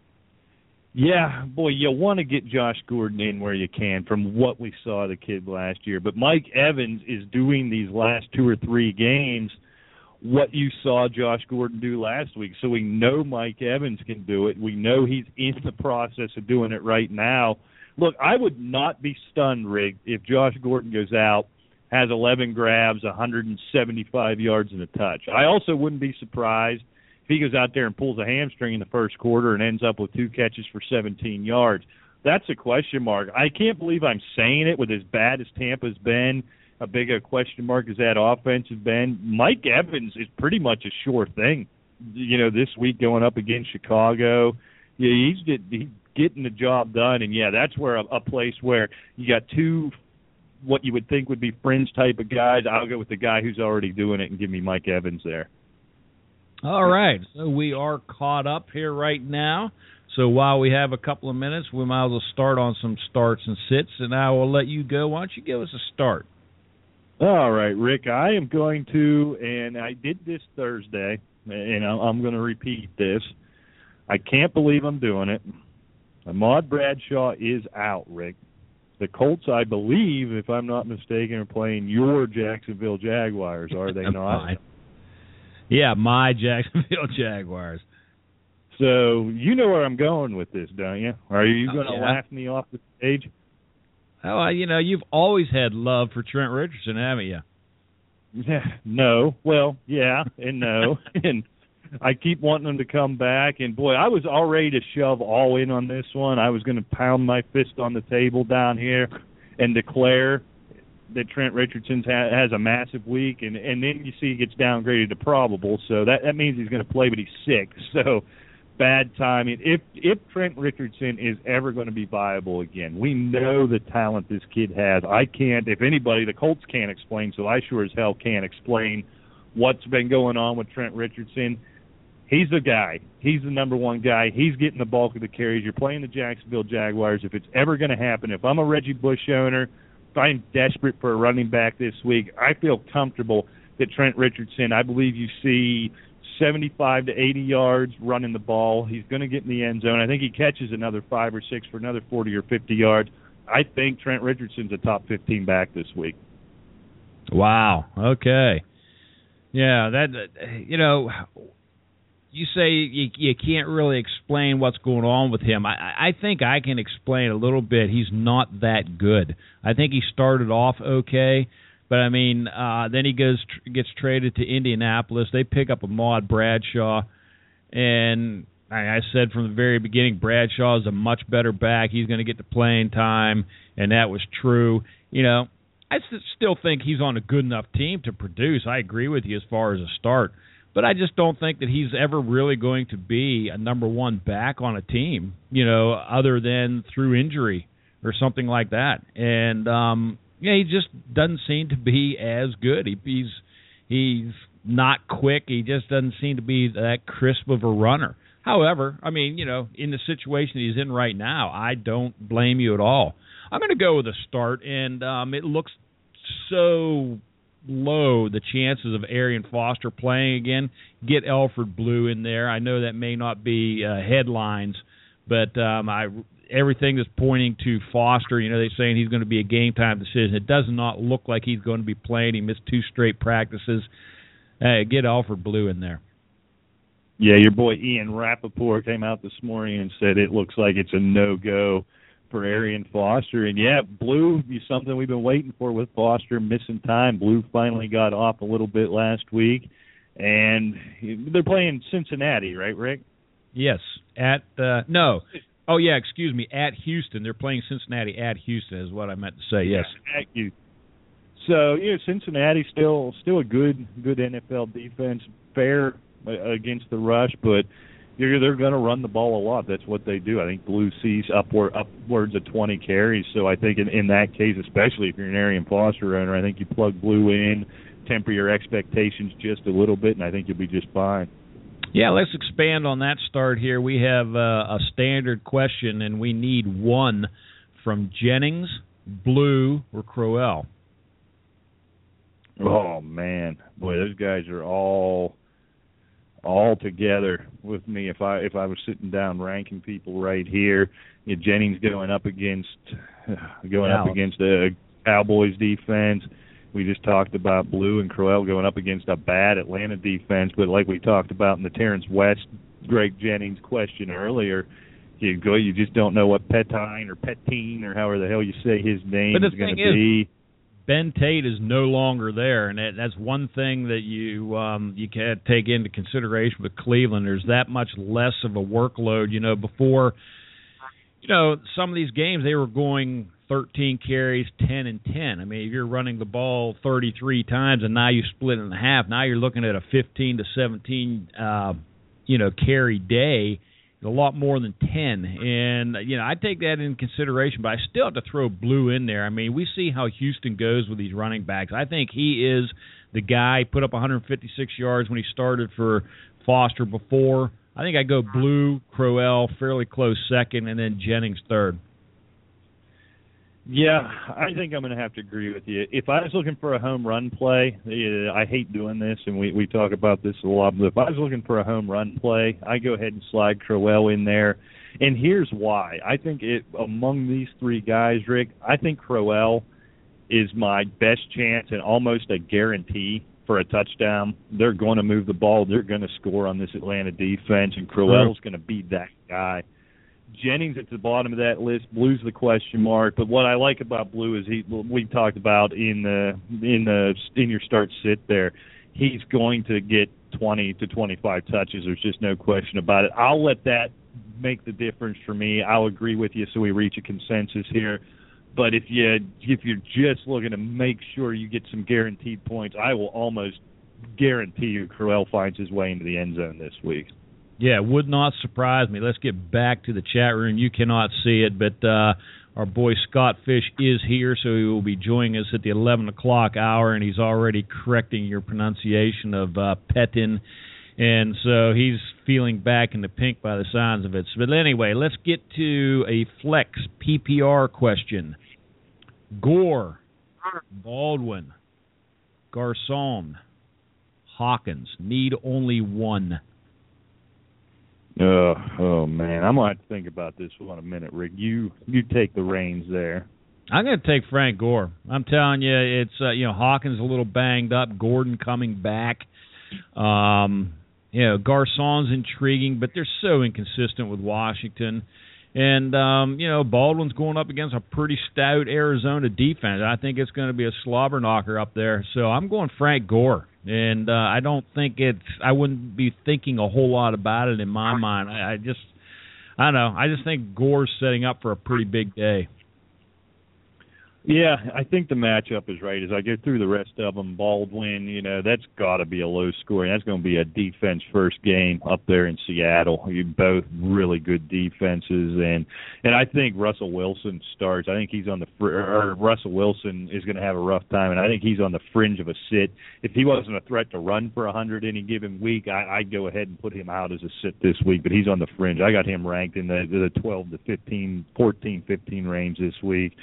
Yeah, boy, you want to get Josh Gordon in where you can from what we saw the kid last year. But Mike Evans is doing these last two or three games what you saw Josh Gordon do last week. So we know Mike Evans can do it. We know he's in the process of doing it right now. Look, I would not be stunned, Rig, if Josh Gordon goes out, has eleven grabs, one hundred seventy-five yards and a touch. I also wouldn't be surprised if he goes out there and pulls a hamstring in the first quarter and ends up with two catches for seventeen yards. That's a question mark. I can't believe I'm saying it with as bad as Tampa's been, a big a question mark as that offense has been. Mike Evans is pretty much a sure thing, you know, this week going up against Chicago. Yeah, he's, get, he's getting the job done, and, yeah, that's where a, a place where you got two what you would think would be fringe type of guys. I'll go with the guy who's already doing it and give me Mike Evans there. All right, so we are caught up here right now. So while we have a couple of minutes, we might as well start on some starts and sits, and I will let you go. Why don't you give us a start? All right, Rick, I am going to, and I did this Thursday, and I'm going to repeat this. I can't believe I'm doing it. Ahmad Bradshaw is out, Rick. The Colts, I believe, if I'm not mistaken, are playing your Jacksonville Jaguars, are they not? Fine. Yeah, my Jacksonville Jaguars. So you know where I'm going with this, don't you? Are you going to oh, yeah. laugh me off the stage? Oh, you know, you've always had love for Trent Richardson, haven't you? Yeah, no. Well, yeah and no. And I keep wanting him to come back. And, boy, I was all ready to shove all in on this one. I was going to pound my fist on the table down here and declare that Trent Richardson ha- has a massive week, and, and then you see he gets downgraded to probable, so that, that means he's going to play, but he's sick. So bad timing. If if Trent Richardson is ever going to be viable again, we know the talent this kid has. I can't, if anybody, the Colts can't explain, so I sure as hell can't explain what's been going on with Trent Richardson. He's the guy. He's the number one guy. He's getting the bulk of the carries. You're playing the Jacksonville Jaguars. If it's ever going to happen, if I'm a Reggie Bush owner, if I'm desperate for a running back this week, I feel comfortable that Trent Richardson, I believe you see seventy-five to eighty yards running the ball. He's going to get in the end zone. I think he catches another five or six for another forty or fifty yards. I think Trent Richardson's a top fifteen back this week. Wow. Okay. Yeah, that, you know, you say you, you can't really explain what's going on with him. I, I think I can explain a little bit. He's not that good. I think he started off okay, but, I mean, uh, then he goes gets traded to Indianapolis. They pick up Ahmad Bradshaw, and I, I said from the very beginning, Bradshaw is a much better back. He's going to get the playing time, and that was true. You know, I still think he's on a good enough team to produce. I agree with you as far as a start. But I just don't think that he's ever really going to be a number one back on a team, you know, other than through injury or something like that. And, um, yeah, he just doesn't seem to be as good. He, he's he's not quick. He just doesn't seem to be that crisp of a runner. However, I mean, you know, in the situation he's in right now, I don't blame you at all. I'm going to go with a start, and um, it looks so low, the chances of Arian Foster playing again. Get Alfred Blue in there. I know that may not be uh, headlines, but um, I everything is pointing to Foster. You know, they're saying he's going to be a game-time decision. It does not look like he's going to be playing. He missed two straight practices. Hey, get Alfred Blue in there. Yeah, your boy Ian Rappaport came out this morning and said it looks like it's a no-go for Arian Foster. And, yeah, Blue is something we've been waiting for with Foster missing time. Blue finally got off a little bit last week. And they're playing Cincinnati, right, Rick? Yes. At uh, – no. Oh, yeah, excuse me, at Houston. They're playing Cincinnati at Houston is what I meant to say, yes. Yeah, at Houston. So, you know, Cincinnati still still a good good N F L defense, fair against the rush, but you're, they're going to run the ball a lot. That's what they do. I think Blue sees upward, upwards of twenty carries, so I think in, in that case, especially if you're an Arian Foster owner, I think you plug Blue in, temper your expectations just a little bit, and I think you'll be just fine. Yeah, let's expand on that start here. We have uh, a standard question, and we need one from Jennings, Blue, or Crowell. Oh, man. Boy, those guys are all all together with me. If I if I was sitting down ranking people right here, you know, Jennings going up against going Dallas. up against a Cowboys defense. We just talked about Blue and Crowell going up against a bad Atlanta defense, but like we talked about in the Terrence West, Greg Jennings question earlier, you go, you just don't know what Petine or Petine or however the hell you say his name is going to be. Ben Tate is no longer there, and that, that's one thing that you um, you can take into consideration with Cleveland. There's that much less of a workload. You know, before, you know, some of these games they were going thirteen carries, ten and ten. I mean, if you're running the ball thirty-three times and now you split it in half, now you're looking at a fifteen to seventeen, uh, you know, carry day. A lot more than ten, and you know I take that into consideration, but I still have to throw Blue in there. I mean, we see how Houston goes with these running backs. I think he is the guy. Put up one hundred fifty-six yards when he started for Foster before. I think I go Blue, Crowell, fairly close second, and then Jennings third. Yeah, I think I'm going to have to agree with you. If I was looking for a home run play, I hate doing this, and we, we talk about this a lot, but if I was looking for a home run play, I go ahead and slide Crowell in there. And here's why. I think it among these three guys, Rick, I think Crowell is my best chance and almost a guarantee for a touchdown. They're going to move the ball. They're going to score on this Atlanta defense, and Crowell's going to be that guy. Jennings at the bottom of that list. Blue's the question mark, but what I like about Blue is he. We talked about in the in the in your start sit there. He's going to get twenty to twenty-five touches. There's just no question about it. I'll let that make the difference for me. I'll agree with you, so we reach a consensus here. But if you if you're just looking to make sure you get some guaranteed points, I will almost guarantee you Crowell finds his way into the end zone this week. Yeah, would not surprise me. Let's get back to the chat room. You cannot see it, but uh, our boy Scott Fish is here, so he will be joining us at the eleven o'clock hour, and he's already correcting your pronunciation of uh, Petin. And so he's feeling back in the pink by the signs of it. But anyway, let's get to a flex P P R question. Gore, Baldwin, Garcon, Hawkins. Need only one. Oh, oh man, I'm gonna have to think about this one a minute, Rick. You you take the reins there. I'm gonna take Frank Gore. I'm telling you, it's uh, you know Hawkins a little banged up, Gordon coming back. Um, you know Garcon's intriguing, but they're so inconsistent with Washington, and um, you know Baldwin's going up against a pretty stout Arizona defense. I think it's going to be a slobber knocker up there. So I'm going Frank Gore. And uh, I don't think it's – I wouldn't be thinking a whole lot about it in my mind. I, I just – I don't know. I just think Gore's setting up for a pretty big day. Yeah, I think the matchup is right. As I go through the rest of them, Baldwin, you know, that's got to be a low scoring. That's going to be a defense-first game up there in Seattle. You both really good defenses, and and I think Russell Wilson starts. I think he's on the fr- or Russell Wilson is going to have a rough time, and I think he's on the fringe of a sit. If he wasn't a threat to run for one hundred any given week, I, I'd go ahead and put him out as a sit this week. But he's on the fringe. I got him ranked in the, the twelve to fifteen, fourteen, fifteen range this week.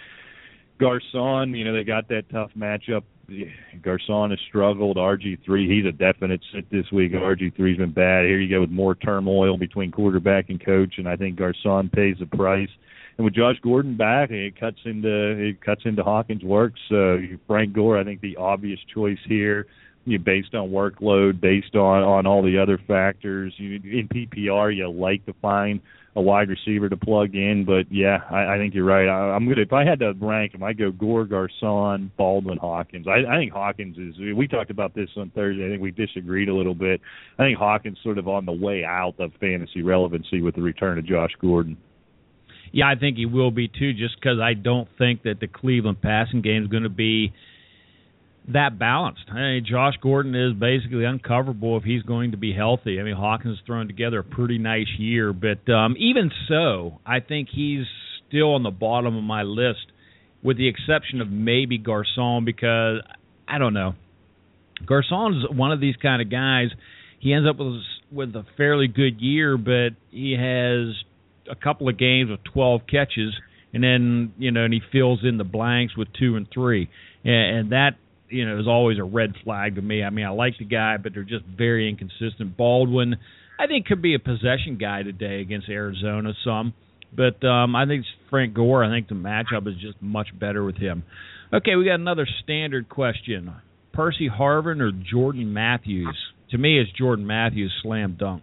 Garcon, you know, they got that tough matchup. Garcon has struggled. R G three, he's a definite sit this week. R G three's been bad. Here you go with more turmoil between quarterback and coach, and I think Garcon pays the price. And with Josh Gordon back, it cuts into it cuts into Hawkins' work. So Frank Gore, I think the obvious choice here, you know, based on workload, based on, on all the other factors. You, in P P R, you like to find a wide receiver to plug in, but yeah, I, I think you're right. I, I'm gonna if I had to rank them, I go Gore, Garcon, Baldwin, Hawkins. I, I think Hawkins is. We talked about this on Thursday. I think we disagreed a little bit. I think Hawkins sort of on the way out of fantasy relevancy with the return of Josh Gordon. Yeah, I think he will be too, just because I don't think that the Cleveland passing game is going to be that balanced. I mean, Josh Gordon is basically uncoverable if he's going to be healthy. I mean, Hawkins has thrown together a pretty nice year, but um, even so, I think he's still on the bottom of my list, with the exception of maybe Garcon, because I don't know. Garcon is one of these kind of guys. He ends up with with a fairly good year, but he has a couple of games with twelve catches, and then you know, and he fills in the blanks with two and three, and, and that. You know, is always a red flag to me. I mean, I like the guy, but they're just very inconsistent. Baldwin, I think, could be a possession guy today against Arizona some. But um, I think Frank Gore, I think the matchup is just much better with him. Okay, we got another standard question. Percy Harvin or Jordan Matthews? To me, it's Jordan Matthews, slam dunk.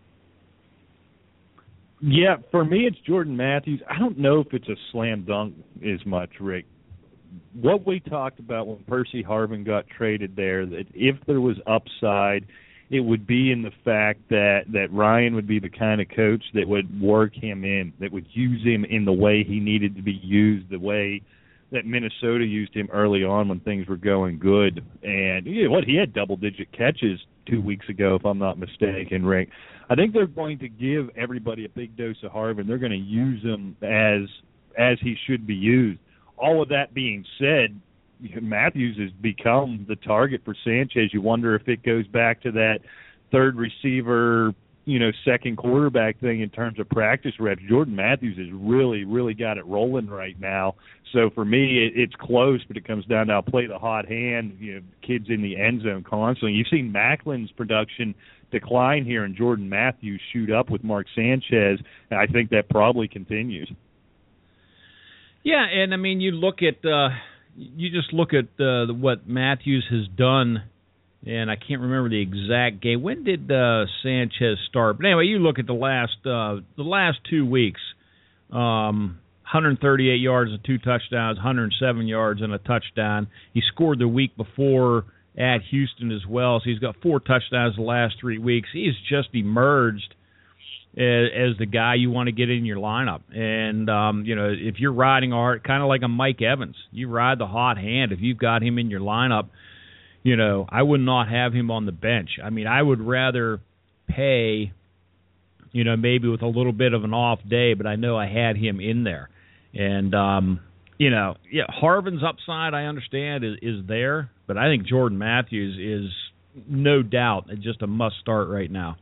Yeah, for me, it's Jordan Matthews. I don't know if it's a slam dunk as much, Rick. What we talked about when Percy Harvin got traded there, that if there was upside, it would be in the fact that, that Ryan would be the kind of coach that would work him in, that would use him in the way he needed to be used, the way that Minnesota used him early on when things were going good. And you know what? He had double-digit catches two weeks ago, if I'm not mistaken, Rick. I think they're going to give everybody a big dose of Harvin. They're going to use him as as he should be used. All of that being said, Matthews has become the target for Sanchez. You wonder if it goes back to that third receiver, you know, second quarterback thing in terms of practice reps. Jordan Matthews has really, really got it rolling right now. So for me, it, it's close, but it comes down to I'll play the hot hand, you know, kids in the end zone constantly. You've seen Macklin's production decline here and Jordan Matthews shoot up with Mark Sanchez, and I think that probably continues. Yeah, and I mean, you look at uh, you just look at uh, what Matthews has done, and I can't remember the exact game. When did uh, Sanchez start? But anyway, you look at the last uh, the last two weeks: um, one hundred thirty-eight yards and two touchdowns, one hundred seven yards and a touchdown. He scored the week before at Houston as well, so he's got four touchdowns the last three weeks. He's just emerged as the guy you want to get in your lineup. And, um, you know, if you're riding hard, kind of like a Mike Evans, you ride the hot hand. If you've got him in your lineup, you know, I would not have him on the bench. I mean, I would rather pay, you know, maybe with a little bit of an off day, but I know I had him in there. And, um, you know, yeah, Harvin's upside, I understand, is, is there, but I think Jordan Matthews is no doubt just a must start right now.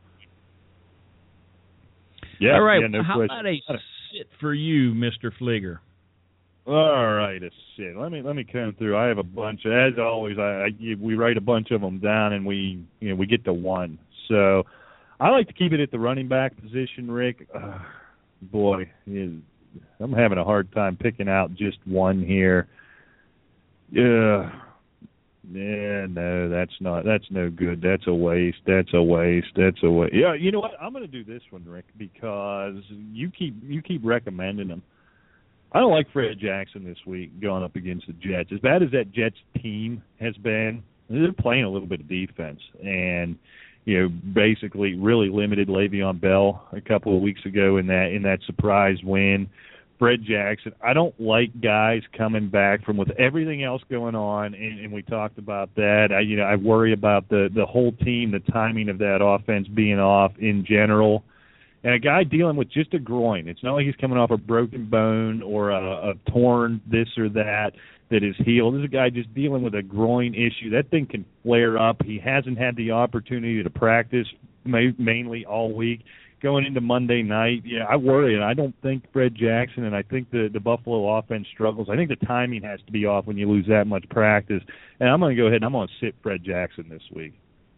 Yeah, all right, yeah, no how question. about a sit for you, Mister Fleeger? All right, a sit. Let me let me come through. I have a bunch. As always, I, I we write a bunch of them down, and we you know we get to one. So I like to keep it at the running back position, Rick. Uh, boy, I'm having a hard time picking out just one here. Yeah. Yeah, no, that's not. That's no good. That's a waste. That's a waste. That's a waste. Yeah, you know what? I'm going to do this one, Rick, because you keep you keep recommending them. I don't like Fred Jackson this week going up against the Jets. As bad as that Jets team has been, they're playing a little bit of defense, and you know, basically really limited Le'Veon Bell a couple of weeks ago in that in that surprise win. Fred Jackson. I don't like guys coming back from with everything else going on, and, and we talked about that. I, you know, I worry about the the whole team, the timing of that offense being off in general. And a guy dealing with just a groin. It's not like he's coming off a broken bone or a, a torn this or that that is healed. This is a guy just dealing with a groin issue. That thing can flare up. He hasn't had the opportunity to practice ma- mainly all week. Going into Monday night, yeah, I worry, and I don't think Fred Jackson, and I think the, the Buffalo offense struggles. I think the timing has to be off when you lose that much practice. And I'm going to go ahead and I'm going to sit Fred Jackson this week.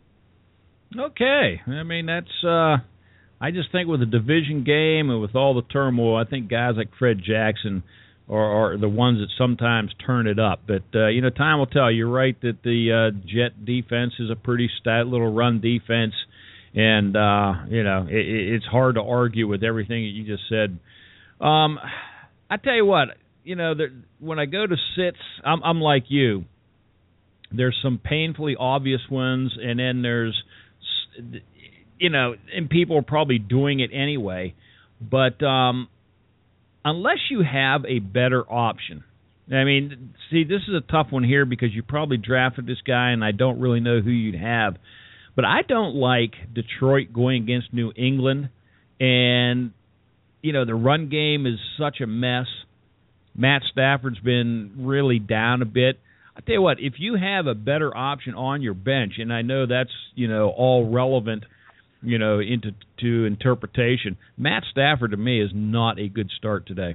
Okay. I mean, that's uh, – I just think with the division game and with all the turmoil, I think guys like Fred Jackson are, are the ones that sometimes turn it up. But, uh, you know, time will tell. You're right that the uh, Jet defense is a pretty stout little run defense. And, uh, you know, it, it's hard to argue with everything that you just said. Um, I tell you what, you know, there, when I go to sits, I'm, I'm like you. There's some painfully obvious ones, and then there's, you know, and people are probably doing it anyway. But um, unless you have a better option, I mean, see, this is a tough one here because you probably drafted this guy, and I don't really know who you'd have. But I don't like Detroit going against New England. And, you know, the run game is such a mess. Matt Stafford's been really down a bit. I tell you what, if you have a better option on your bench, and I know that's, you know, all relevant, you know, into to interpretation, Matt Stafford to me is not a good start today.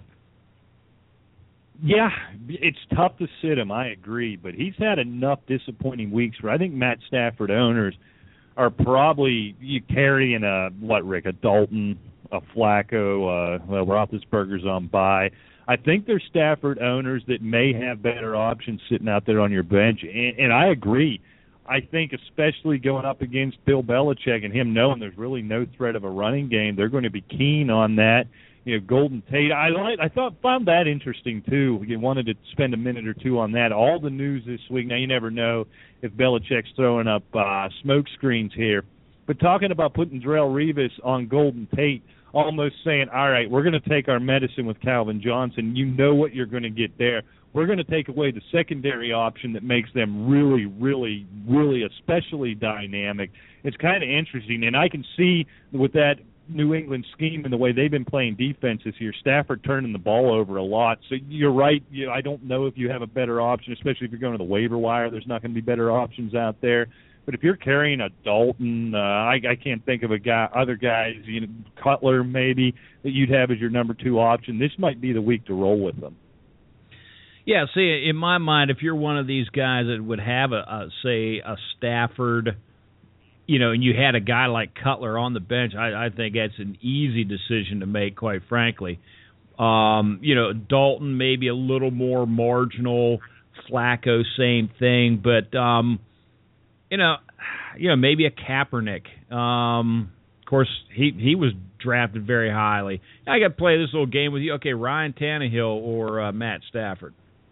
Yeah, it's tough to sit him, I agree. But he's had enough disappointing weeks where I think Matt Stafford owners are probably you carrying a, what, Rick, a Dalton, a Flacco, uh, well, Roethlisberger's on bye. I think there's Stafford owners that may have better options sitting out there on your bench, and, and I agree. I think especially going up against Bill Belichick and him knowing there's really no threat of a running game, they're going to be keen on that. You know, Golden Tate, I I thought found that interesting too. You wanted to spend a minute or two on that. All the news this week. Now you never know if Belichick's throwing up uh, smoke screens here, but talking about putting Darrelle Revis on Golden Tate, almost saying, all right, we're going to take our medicine with Calvin Johnson. You know what you're going to get there. We're going to take away the secondary option that makes them really, really, really especially dynamic. It's kind of interesting, and I can see with that New England scheme and the way they've been playing defense this year, Stafford turning the ball over a lot. So you're right. You know, I don't know if you have a better option, especially if you're going to the waiver wire. There's not going to be better options out there. But if you're carrying a Dalton, uh, I, I can't think of a guy, other guys, you know, Cutler maybe, that you'd have as your number two option. This might be the week to roll with them. Yeah, see, in my mind, if you're one of these guys that would have, a, a say, a Stafford, you know, and you had a guy like Cutler on the bench, I, I think that's an easy decision to make, quite frankly. Um, you know, Dalton maybe a little more marginal, Flacco, same thing, but, um, you know, you know, maybe a Kaepernick. Um, of course, he he was drafted very highly. I got to play this little game with you. Okay, Ryan Tannehill or uh, Matt Stafford?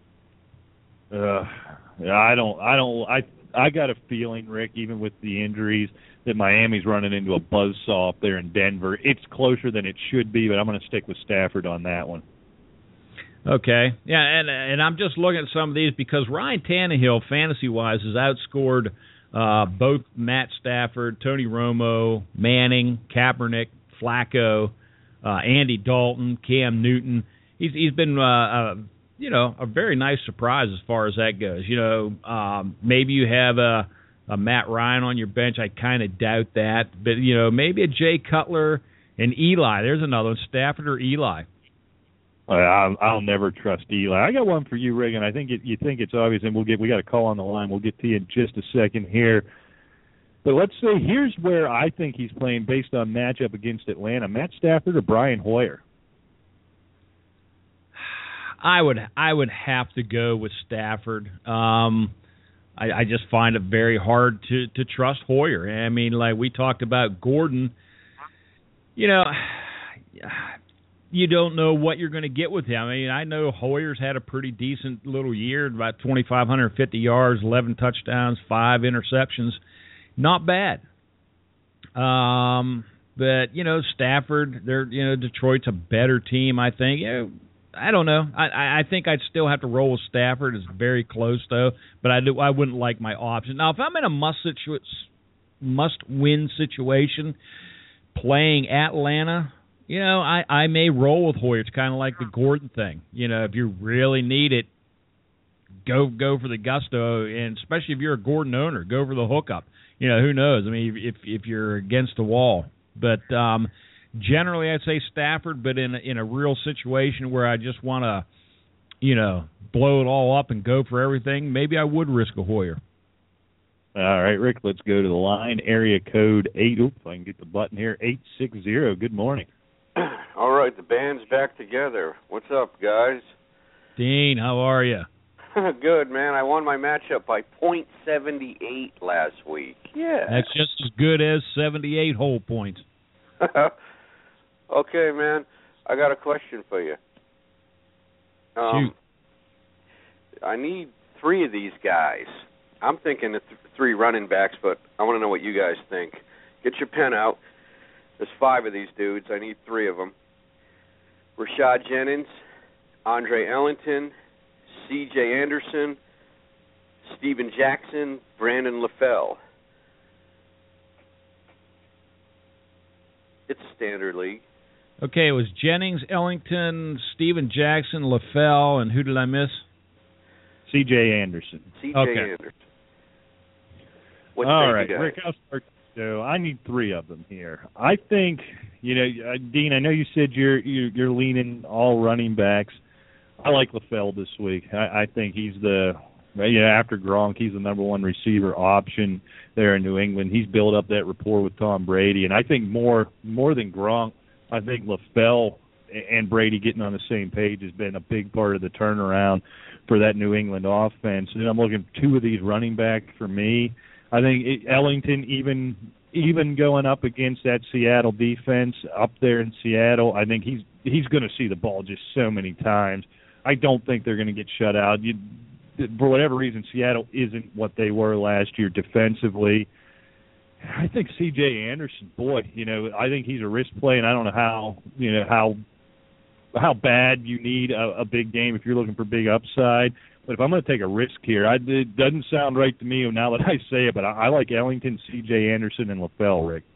Uh, I don't, I don't, I, I got a feeling, Rick, even with the injuries, that Miami's running into a buzzsaw up there in Denver. It's closer than it should be, but I'm going to stick with Stafford on that one. Okay, yeah, and and I'm just looking at some of these because Ryan Tannehill, fantasy-wise, has outscored uh, both Matt Stafford, Tony Romo, Manning, Kaepernick, Flacco, uh, Andy Dalton, Cam Newton. He's he's been uh, uh, you know a very nice surprise as far as that goes. You know, um, maybe you have a, a Matt Ryan on your bench. I kind of doubt that, but you know maybe a Jay Cutler and Eli. There's another one, Stafford or Eli. I'll, I'll never trust Eli. I got one for you, Reagan. I think it, you think it's obvious, and we'll get we got a call on the line. We'll get to you in just a second here. But let's say here's where I think he's playing based on matchup against Atlanta: Matt Stafford or Brian Hoyer. I would I would have to go with Stafford. Um, I, I just find it very hard to to trust Hoyer. I mean, like we talked about Gordon. You know. You don't know what you're going to get with him. I mean, I know Hoyer's had a pretty decent little year, about twenty-five fifty yards, eleven touchdowns, five interceptions. Not bad. Um, but, you know, Stafford, they're, you know, Detroit's a better team, I think. You know, I don't know. I, I think I'd still have to roll with Stafford. It's very close though, but I do I wouldn't like my option. Now, if I'm in a must situ- must win situation, playing Atlanta, you know, I, I may roll with Hoyer. It's kind of like the Gordon thing. You know, if you really need it, go go for the gusto, and especially if you're a Gordon owner, go for the hookup. You know, who knows? I mean, if if you're against the wall, but um, generally I'd say Stafford. But in a, in a real situation where I just want to, you know, blow it all up and go for everything, maybe I would risk a Hoyer. All right, Rick, let's go to the line. Area code eight. Oops, I can get the button here. eight six zero. Good morning. All right, the band's back together. What's up, guys? Dean, how are you? Good, man. I won my matchup by point seven eight last week. Yeah. That's just as good as seventy-eight whole points. Okay, man. I got a question for you. Um, Shoot. I need three of these guys. I'm thinking the th- three running backs, but I want to know what you guys think. Get your pen out. There's five of these dudes. I need three of them. Rashad Jennings, Andre Ellington, C J Anderson, Steven Jackson, Brandon LaFell. It's a standard league. Okay, it was Jennings, Ellington, Steven Jackson, LaFell, and who did I miss? C J Anderson. C J Okay. Anderson. What All say right, you guys? Rick, I'll start. So I need three of them here. I think, you know, uh, Dean, I know you said you're you're, you're leaning all running backs. I like LaFell this week. I, I think he's the, you know, after Gronk, he's the number one receiver option there in New England. He's built up that rapport with Tom Brady, and I think more more than Gronk, I think LaFell and Brady getting on the same page has been a big part of the turnaround for that New England offense. And I'm looking at two of these running backs for me. I think it, Ellington, even even going up against that Seattle defense up there in Seattle, I think he's he's going to see the ball just so many times. I don't think they're going to get shut out. You, for whatever reason, Seattle isn't what they were last year defensively. I think C J Anderson, boy, you know, I think he's a risk play, and I don't know how, you know, how how bad you need a, a big game if you're looking for big upside. But if I'm going to take a risk here, I, it doesn't sound right to me now that I say it, but I, I like Ellington, C J Anderson, and LaFell, Rick.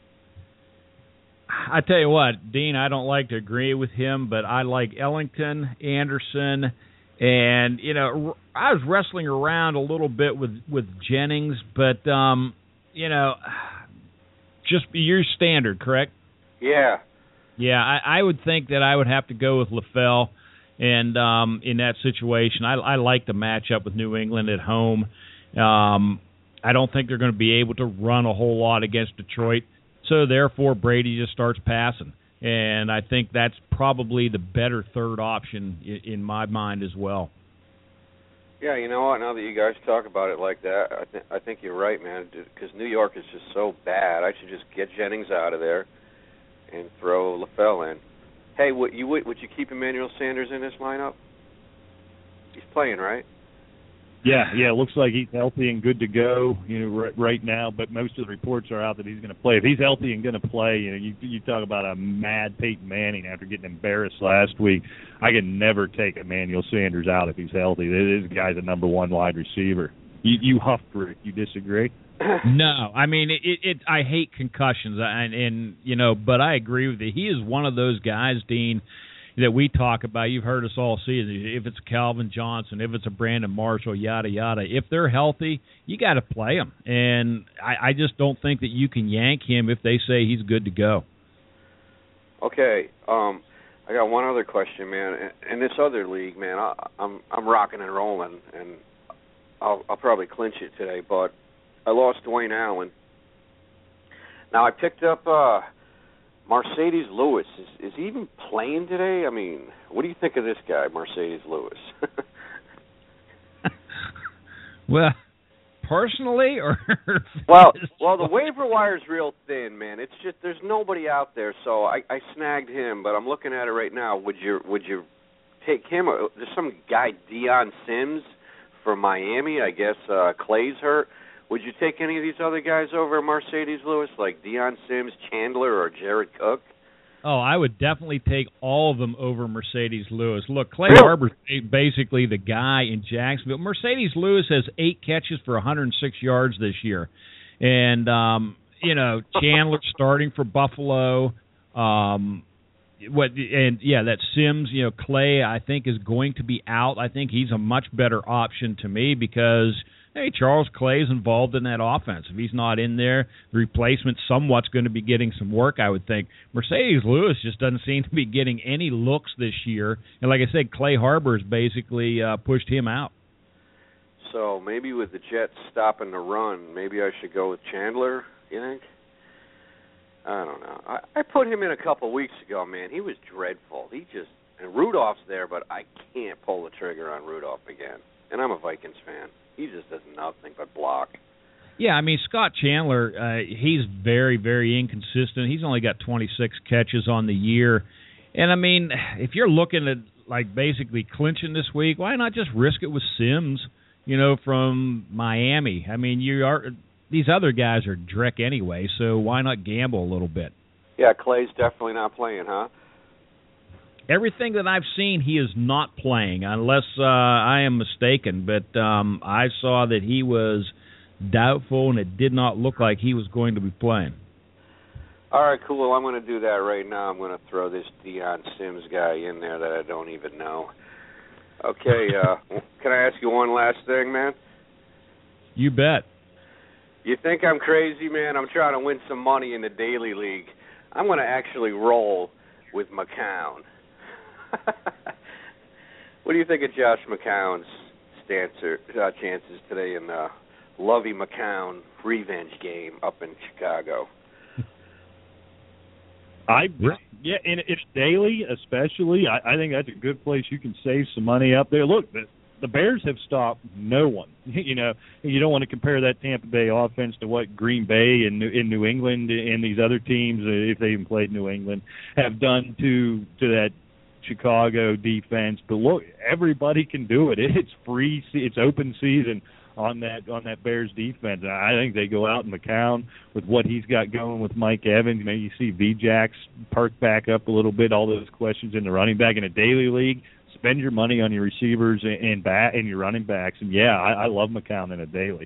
I tell you what, Dean, I don't like to agree with him, but I like Ellington, Anderson, and, you know, I was wrestling around a little bit with, with Jennings, but, um, you know, just your standard, correct? Yeah. Yeah, I, I would think that I would have to go with LaFell. And um, in that situation, I, I like the matchup with New England at home. Um, I don't think they're going to be able to run a whole lot against Detroit. So, therefore, Brady just starts passing. And I think that's probably the better third option in, in my mind as well. Yeah, you know what? Now that you guys talk about it like that, I, th- I think you're right, man, because New York is just so bad. I should just get Jennings out of there and throw LaFell in. Hey, would you would, would you keep Emmanuel Sanders in this lineup? He's playing, right? Yeah, yeah. It looks like he's healthy and good to go, you know, right, right now. But most of the reports are out that he's going to play. If he's healthy and going to play, you know, you you talk about a mad Peyton Manning after getting embarrassed last week. I can never take Emmanuel Sanders out if he's healthy. This guy's a number one wide receiver. You you huffed, Rick. You disagree? No, I mean it, it. I hate concussions, and, and you know, but I agree with you. He is one of those guys, Dean, that we talk about. You've heard us all season. If it's Calvin Johnson, if it's a Brandon Marshall, yada yada. If they're healthy, you got to play them, and I, I just don't think that you can yank him if they say he's good to go. Okay, um, I got one other question, man. In this other league, man, I, I'm I'm rocking and rolling, and I'll I'll probably clinch it today, but I lost Dwayne Allen. Now I picked up uh, Mercedes Lewis. Is, is he even playing today? I mean, what do you think of this guy, Mercedes Lewis? Well, personally, or well, well, the waiver wire is real thin, man. It's just there's nobody out there, so I, I snagged him. But I'm looking at it right now. Would you would you take him? There's some guy, Deion Sims from Miami. I guess uh, Clay's hurt. Would you take any of these other guys over Mercedes Lewis, like Deion Sims, Chandler, or Jared Cook? Oh, I would definitely take all of them over Mercedes Lewis. Look, Clay Really? Harbor's basically the guy in Jacksonville. Mercedes Lewis has eight catches for one hundred six yards this year. And, um, you know, Chandler starting for Buffalo. Um, what and, yeah, that Sims, you know, Clay, I think, is going to be out. I think he's a much better option to me because – hey, Charles Clay's involved in that offense. If he's not in there, the replacement somewhat's going to be getting some work, I would think. Mercedes Lewis just doesn't seem to be getting any looks this year. And like I said, Clay Harbor's basically uh, pushed him out. So maybe with the Jets stopping the run, maybe I should go with Chandler, you think? I don't know. I, I put him in a couple weeks ago, man. He was dreadful. He just – and Rudolph's there, but I can't pull the trigger on Rudolph again. And I'm a Vikings fan. He just does nothing but block. Yeah, I mean, Scott Chandler, uh, he's very, very inconsistent. He's only got twenty-six catches on the year. And, I mean, if you're looking at, like, basically clinching this week, why not just risk it with Sims, you know, from Miami? I mean, you are these other guys are dreck anyway, so why not gamble a little bit? Yeah, Clay's definitely not playing, huh? Everything that I've seen, he is not playing, unless uh, I am mistaken. But um, I saw that he was doubtful, and it did not look like he was going to be playing. All right, cool. Well, I'm going to do that right now. I'm going to throw this Deion Sims guy in there that I don't even know. Okay, uh, can I ask you one last thing, man? You bet. You think I'm crazy, man? I'm trying to win some money in the Daily League. I'm going to actually roll with McCown. What do you think of Josh McCown's stancer, uh, chances today in the Lovey McCown revenge game up in Chicago? I yeah, and it's daily, especially. I, I think that's a good place you can save some money up there. Look, the, the Bears have stopped no one. You know, you don't want to compare that Tampa Bay offense to what Green Bay and New, in New England and these other teams, if they even played New England, have done to to that Chicago defense. But look, everybody can do it. It's free. It's open season on that on that Bears defense. I think they go out in McCown with what he's got going with Mike Evans. Maybe you see V-Jax perk back up a little bit. All those questions in the running back in a daily league. Spend your money on your receivers and and, bat, and your running backs. And yeah, I, I love McCown in a daily.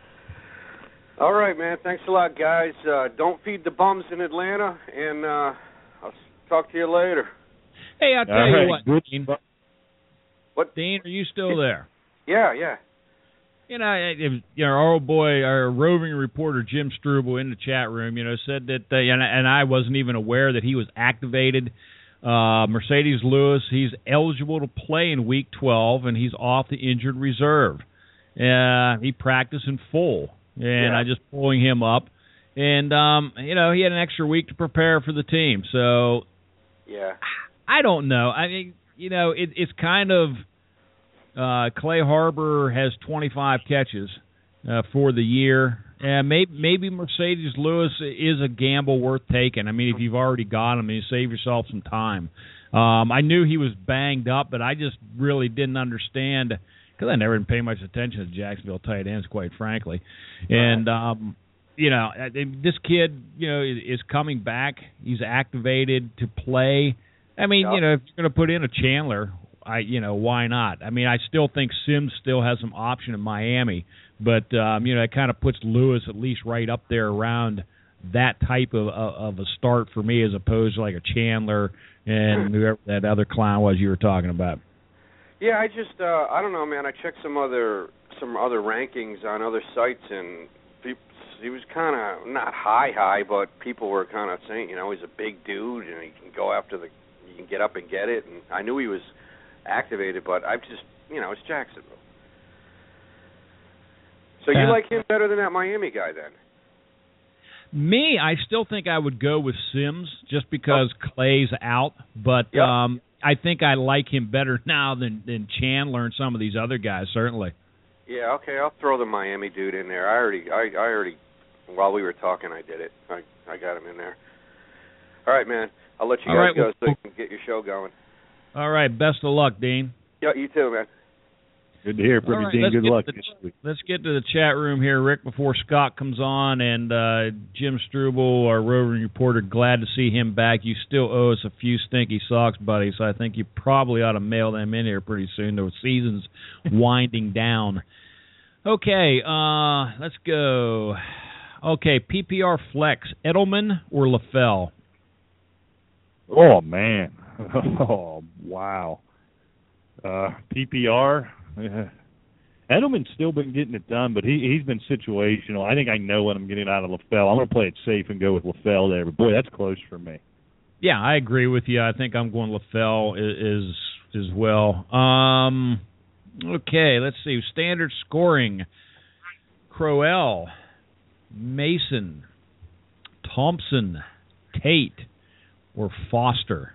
All right, man. Thanks a lot, guys. Uh, don't feed the bums in Atlanta, and uh, I'll talk to you later. Hey, I'll tell All you right. what, Good. Dean. What? Dean, are you still there? Yeah, yeah. You know, it, it, you know, our old boy, our roving reporter Jim Struble in the chat room, you know, said that, uh, and, and I wasn't even aware that he was activated. Uh, Mercedes Lewis, he's eligible to play in Week twelve, and he's off the injured reserve. Uh, he practiced in full, and Yeah. I just pulling him up, and um, you know, he had an extra week to prepare for the team. So, Yeah. I don't know. I mean, you know, it, it's kind of uh, Clay Harbor has twenty-five catches uh, for the year. And maybe, maybe Mercedes Lewis is a gamble worth taking. I mean, if you've already got him, you save yourself some time. Um, I knew he was banged up, but I just really didn't understand because I never pay much attention to Jacksonville tight ends, quite frankly. And um, you know, this kid, you know, is, is coming back. He's activated to play. I mean, Yep. you know, if you're going to put in a Chandler, I, you know, why not? I mean, I still think Sims still has some option in Miami, but um, you know, it kind of puts Lewis at least right up there around that type of of a start for me, as opposed to like a Chandler and whoever that other clown was you were talking about. Yeah, I just uh, I don't know, man. I checked some other some other rankings on other sites, and people, he was kind of not high high, but people were kind of saying, you know, he's a big dude and he can go after the, he can get up and get it. And I knew he was activated, but I just, you know, it's Jacksonville. So you Uh, like him better than that Miami guy, then? Me, I still think I would go with Sims just because oh. Clay's out, but Yep. um, I think I like him better now than, than Chandler and some of these other guys, certainly. Yeah, okay, I'll throw the Miami dude in there. I already, I, I already, while we were talking, I did it. I, I got him in there. All right, man. I'll let you All guys right, go well, so you can get your show going. All right, best of luck, Dean. Yeah, you too, man. Good to hear from you, right, Dean. Good luck the, this week. Let's get to the chat room here, Rick, before Scott comes on. And uh, Jim Struble, our roving reporter, glad to see him back. You still owe us a few stinky socks, buddy, so I think you probably ought to mail them in here pretty soon. The season's winding down. Okay, uh, let's go. Okay, P P R Flex, Edelman or LaFell? Oh, man. Oh, wow. Uh, P P R, uh, Edelman's still been getting it done, but he, he's been situational. I think I know what I'm getting out of LaFell. I'm going to play it safe and go with LaFell there, but, boy, that's close for me. Yeah, I agree with you. I think I'm going LaFell is, is, as well. Um, okay, let's see. Standard scoring, Crowell, Mason, Thompson, Tate, or Foster?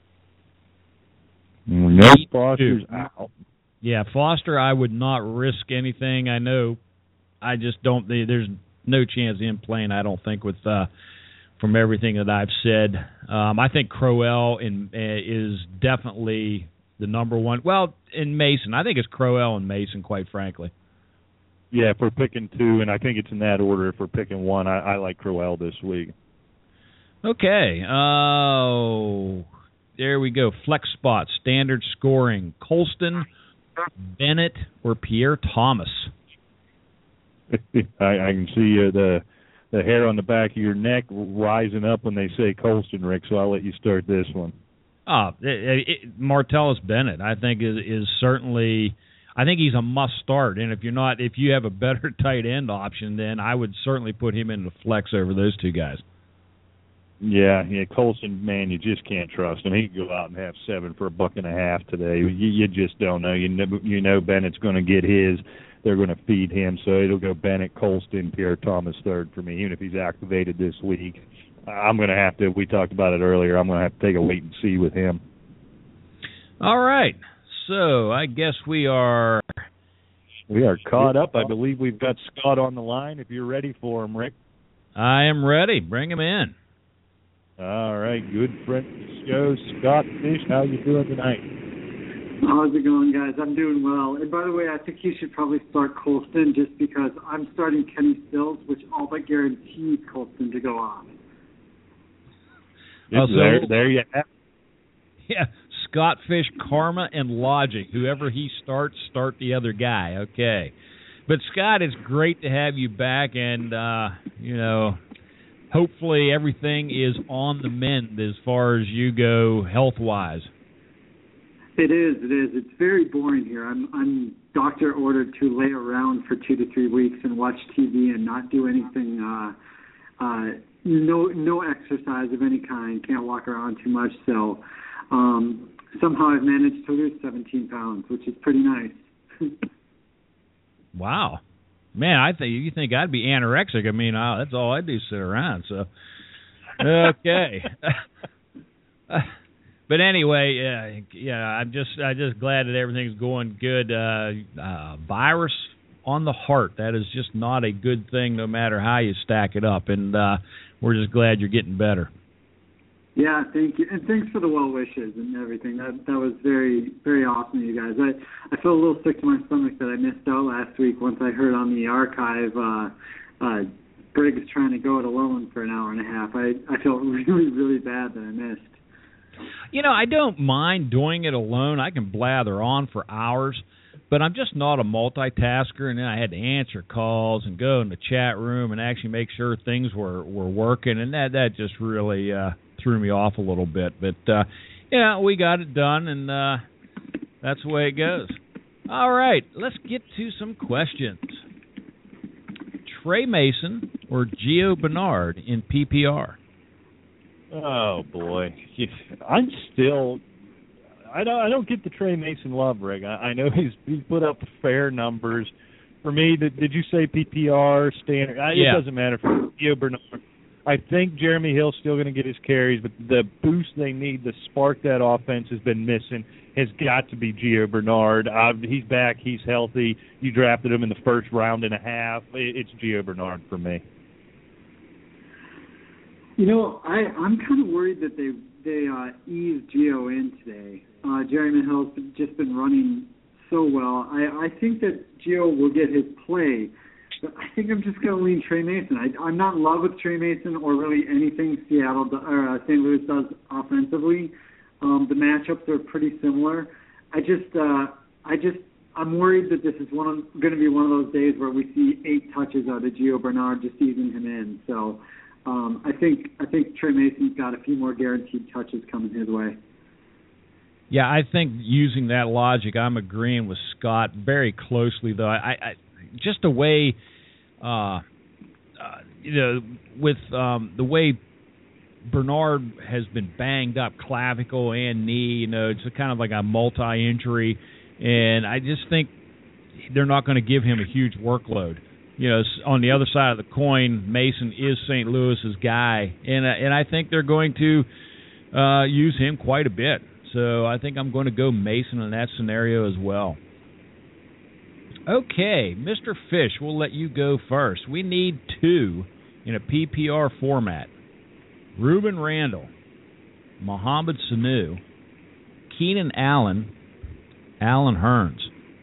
No, Foster's out. Yeah, Foster, I would not risk anything. I know. I just don't. There's no chance of him playing, I don't think, with uh, from everything that I've said. Um, I think Crowell in, uh, is definitely the number one. Well, in Mason. I think it's Crowell and Mason, quite frankly. Yeah, if we're picking two, and I think it's in that order. If we're picking one, I, I like Crowell this week. Okay. Oh, there we go. Flex spot, standard scoring. Colston, Bennett, or Pierre Thomas? I, I can see uh, the the hair on the back of your neck rising up when they say Colston, Rick, so I'll let you start this one. Oh, it, it, Martellus Bennett, I think, is, is certainly – I think he's a must-start. And if you're not – if you have a better tight end option, then I would certainly put him in the flex over those two guys. Yeah, yeah, Colston, man, you just can't trust him. He can go out and have seven for a buck and a half today. You, you just don't know. You know, you know Bennett's going to get his. They're going to feed him, so it'll go Bennett, Colston, Pierre Thomas third for me, even if he's activated this week. I'm going to have to, we talked about it earlier, I'm going to have to take a wait and see with him. All right, so I guess we are... We are caught up. I believe we've got Scott on the line, if you're ready for him, Rick. I am ready. Bring him in. All right, good friend of the show, Scott Fish. How you doing tonight? How's it going, guys? I'm doing well. And by the way, I think you should probably start Colston just because I'm starting Kenny Stills, which all but guarantees Colston to go off. Oh, so, there, there you have it. Yeah, Scott Fish, karma and logic. Whoever he starts, start the other guy. Okay. But, Scott, it's great to have you back, and, uh, you know, hopefully everything is on the mend as far as you go health-wise. It is, it is. It's very boring here. I'm I'm doctor ordered to lay around for two to three weeks and watch T V and not do anything, uh, uh, no no exercise of any kind, can't walk around too much. So um, somehow I've managed to lose seventeen pounds, which is pretty nice. Wow. Man, I think you think I'd be anorexic. I mean, uh, that's all I do, sit around. So, okay. uh, but anyway, uh, yeah, I'm just I'm just glad that everything's going good. Uh, uh, virus on the heart, that is just not a good thing, no matter how you stack it up. And uh, we're just glad you're getting better. Yeah, thank you, and thanks for the well wishes and everything. That that was very very awesome, you guys. I I felt a little sick to my stomach that I missed out last week. Once I heard on the archive, uh, uh, Briggs trying to go it alone for an hour and a half. I I felt really really bad that I missed. You know, I don't mind doing it alone. I can blather on for hours, but I'm just not a multitasker. And then I had to answer calls and go in the chat room and actually make sure things were were working, and that that just really. Uh, threw me off a little bit, but uh yeah, we got it done, and uh that's the way it goes. All right, let's get to some questions. Trey Mason or Gio Bernard in P P R? Oh boy, I'm still I don't I don't get the Trey Mason love, Rick. I, I know he's he's put up fair numbers. For me, did, did you say P P R standard? Yeah. It doesn't matter for Gio Bernard. I think Jeremy Hill's still going to get his carries, but the boost they need to spark that offense has been missing. Has got to be Gio Bernard. Uh, he's back. He's healthy. You drafted him in the first round and a half. It's Gio Bernard for me. You know, I, I'm kind of worried that they they uh, eased Gio in today. Uh, Jeremy Hill's just been running so well. I, I think that Gio will get his play, but I think I'm just going to lean Trey Mason. I, I'm not in love with Trey Mason or really anything Seattle do, or uh, Saint Louis does offensively. Um, the matchups are pretty similar. I just, uh, I just, I'm worried that this is one of, going to be one of those days where we see eight touches out of Gio Bernard, just easing him in. So um, I think, I think Trey Mason's got a few more guaranteed touches coming his way. Yeah, I think using that logic, I'm agreeing with Scott very closely. Though I, I just the way, uh, uh, you know, with um, the way Bernard has been banged up, clavicle and knee. You know, it's a kind of like a multi-injury, and I just think they're not going to give him a huge workload. You know, on the other side of the coin, Mason is Saint Louis's guy, and uh, and I think they're going to uh, use him quite a bit. So I think I'm going to go Mason in that scenario as well. Okay, Mister Fish, we'll let you go first. We need two in a P P R format. Ruben Randall, Mohamed Sanu, Keenan Allen, Allen Hurns.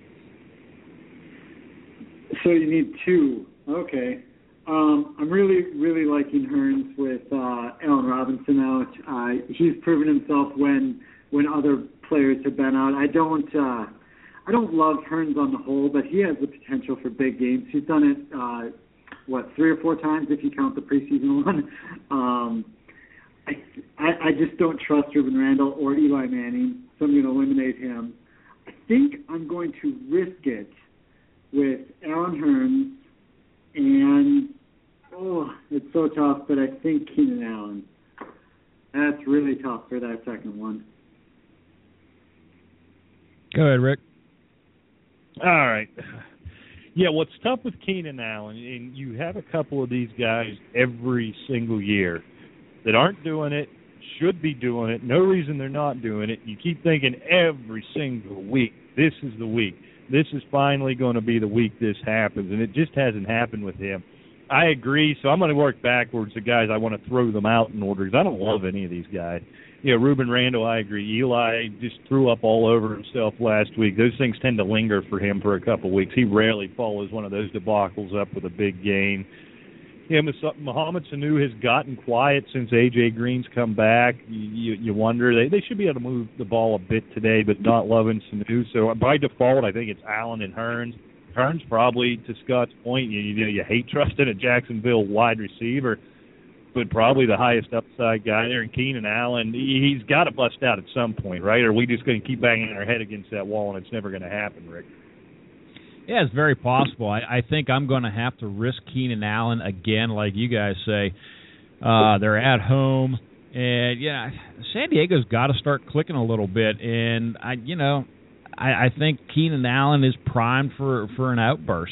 So you need two. Okay. Um, I'm really, really liking Hurns with uh, Allen Robinson out. Uh, he's proven himself when when other players have been out. I don't uh, I don't love Hurns on the whole, but he has the potential for big games. He's done it, uh, what, three or four times if you count the preseason one. Um, I, I, I just don't trust Ruben Randall or Eli Manning, so I'm going to eliminate him. I think I'm going to risk it with Allen Hurns and, oh, it's so tough, but I think Keenan Allen. That's really tough for that second one. Go ahead, Rick. All right. Yeah, what's tough with Keenan Allen, and you have a couple of these guys every single year that aren't doing it, should be doing it, no reason they're not doing it. You keep thinking every single week, this is the week. This is finally going to be the week this happens, and it just hasn't happened with him. I agree, so I'm going to work backwards, the guys I want to throw them out in order, because I don't love any of these guys. Yeah, Ruben Randall, I agree. Eli just threw up all over himself last week. Those things tend to linger for him for a couple of weeks. He rarely follows one of those debacles up with a big game. Yeah, Mohamed Sanu has gotten quiet since A J Green's come back. You, you, you wonder, they, they should be able to move the ball a bit today, but not loving Sanu. So by default, I think it's Allen and Hurns. Hurns probably, to Scott's point, you, you know, you hate trusting a Jacksonville wide receiver, but probably the highest upside guy there. And Keenan Allen, he's got to bust out at some point, right? Or are we just going to keep banging our head against that wall and it's never going to happen, Rick? Yeah, it's very possible. I, I think I'm going to have to risk Keenan Allen again, like you guys say. Uh, they're at home, and yeah, San Diego's got to start clicking a little bit. And I, you know, I, I think Keenan Allen is primed for for an outburst.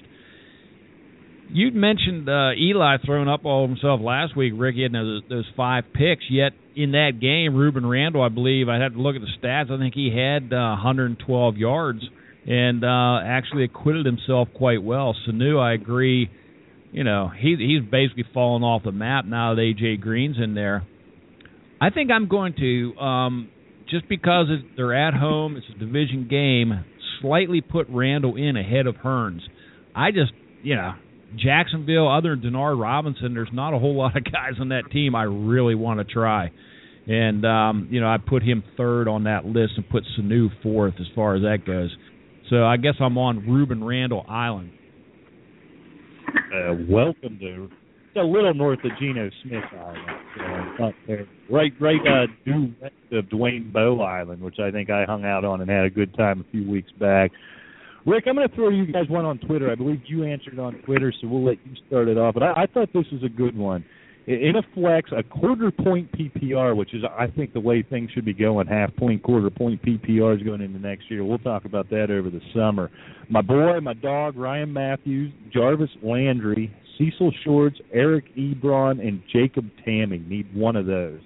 You'd mentioned uh, Eli throwing up all of himself last week. Rick, he had those, those five picks. Yet in that game, Ruben Randall, I believe, I had to look at the stats. I think he had uh, one hundred twelve yards. And uh, actually acquitted himself quite well. Sanu, I agree, you know, he, he's basically fallen off the map now that A J Green's in there. I think I'm going to, um, just because it's, they're at home, it's a division game, slightly put Randall in ahead of Hurns. I just, you know, Jacksonville, other than Denard Robinson, there's not a whole lot of guys on that team I really want to try. And, um, you know, I put him third on that list and put Sanu fourth as far as that goes. So I guess I'm on Ruben Randall Island. Uh, welcome to it's a little north of Geno Smith Island. So not there. Right, right uh, due west of Dwayne Bowe Island, which I think I hung out on and had a good time a few weeks back. Rick, I'm going to throw you guys one on Twitter. I believe you answered on Twitter, so we'll let you start it off. But I, I thought this was a good one. In a flex, a quarter point P P R, which is, I think, the way things should be going, half point, quarter point P P Rs going into next year. We'll talk about that over the summer. My boy, my dog, Ryan Matthews, Jarvis Landry, Cecil Shorts, Eric Ebron, and Jacob Tammy. Need one of those.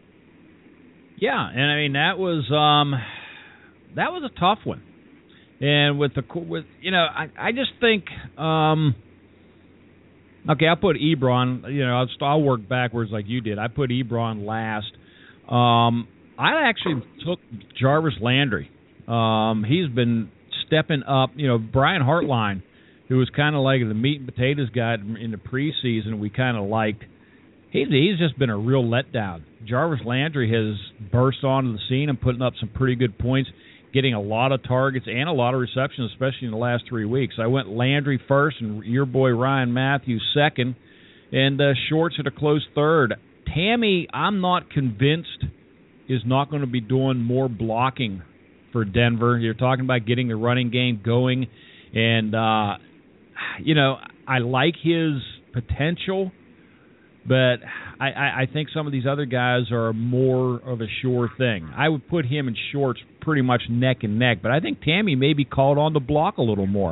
Yeah, and I mean that was um, that was a tough one. And with the with you know, I I just think. Um, Okay, I put Ebron, you know, I'll, I'll work backwards like you did. I put Ebron last. Um, I actually took Jarvis Landry. Um, he's been stepping up. You know, Brian Hartline, who was kind of like the meat and potatoes guy in the preseason, we kind of liked. He's, he's just been a real letdown. Jarvis Landry has burst onto the scene and putting up some pretty good points, getting a lot of targets and a lot of receptions, especially in the last three weeks. I went Landry first and your boy Ryan Matthews second, and uh, Shorts at a close third. Tammy, I'm not convinced, is not going to be doing more blocking for Denver. You're talking about getting the running game going, and, uh, you know, I like his potential, but I, I, I think some of these other guys are more of a sure thing. I would put him and Shorts pretty much neck and neck, but I think Tammy may be called on to block a little more.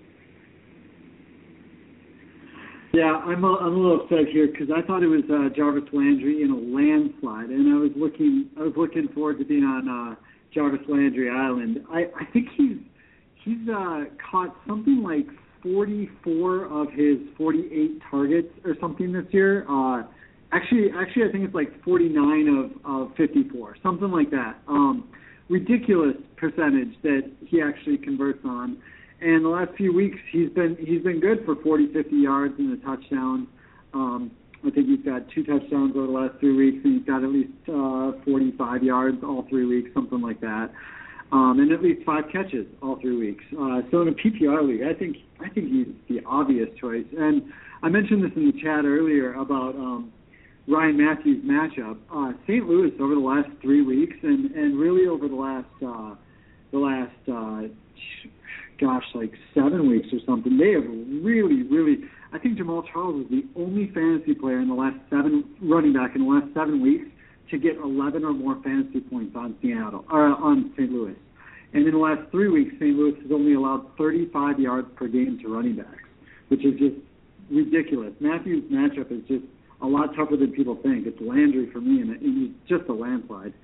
Yeah, I'm a, I'm a little upset here because I thought it was uh, Jarvis Landry in a landslide, and I was looking I was looking forward to being on uh, Jarvis Landry Island. I, I think he's he's uh, caught something like forty-four of his forty-eight targets or something this year. Uh, actually, actually, I think it's like forty-nine of, of fifty-four, something like that. Um, ridiculous percentage that he actually converts on. And the last few weeks, he's been he's been good for forty, fifty yards and a touchdown. Um, I think he's got two touchdowns over the last three weeks, and he's got at least uh, forty-five yards all three weeks, something like that. Um, and at least five catches all three weeks. Uh, so in a P P R league, I think I think he's the obvious choice. And I mentioned this in the chat earlier about um, Ryan Matthews' matchup. Uh, Saint Louis over the last three weeks, and, and really over the last uh, the last uh, gosh, like seven weeks or something, they have really, really. I think Jamal Charles is the only fantasy player in the last seven running back in the last seven weeks to get eleven or more fantasy points on Seattle or on Saint Louis. And in the last three weeks, Saint Louis has only allowed thirty-five yards per game to running backs, which is just ridiculous. Matthews' matchup is just a lot tougher than people think. It's Landry for me, and it's just a landslide.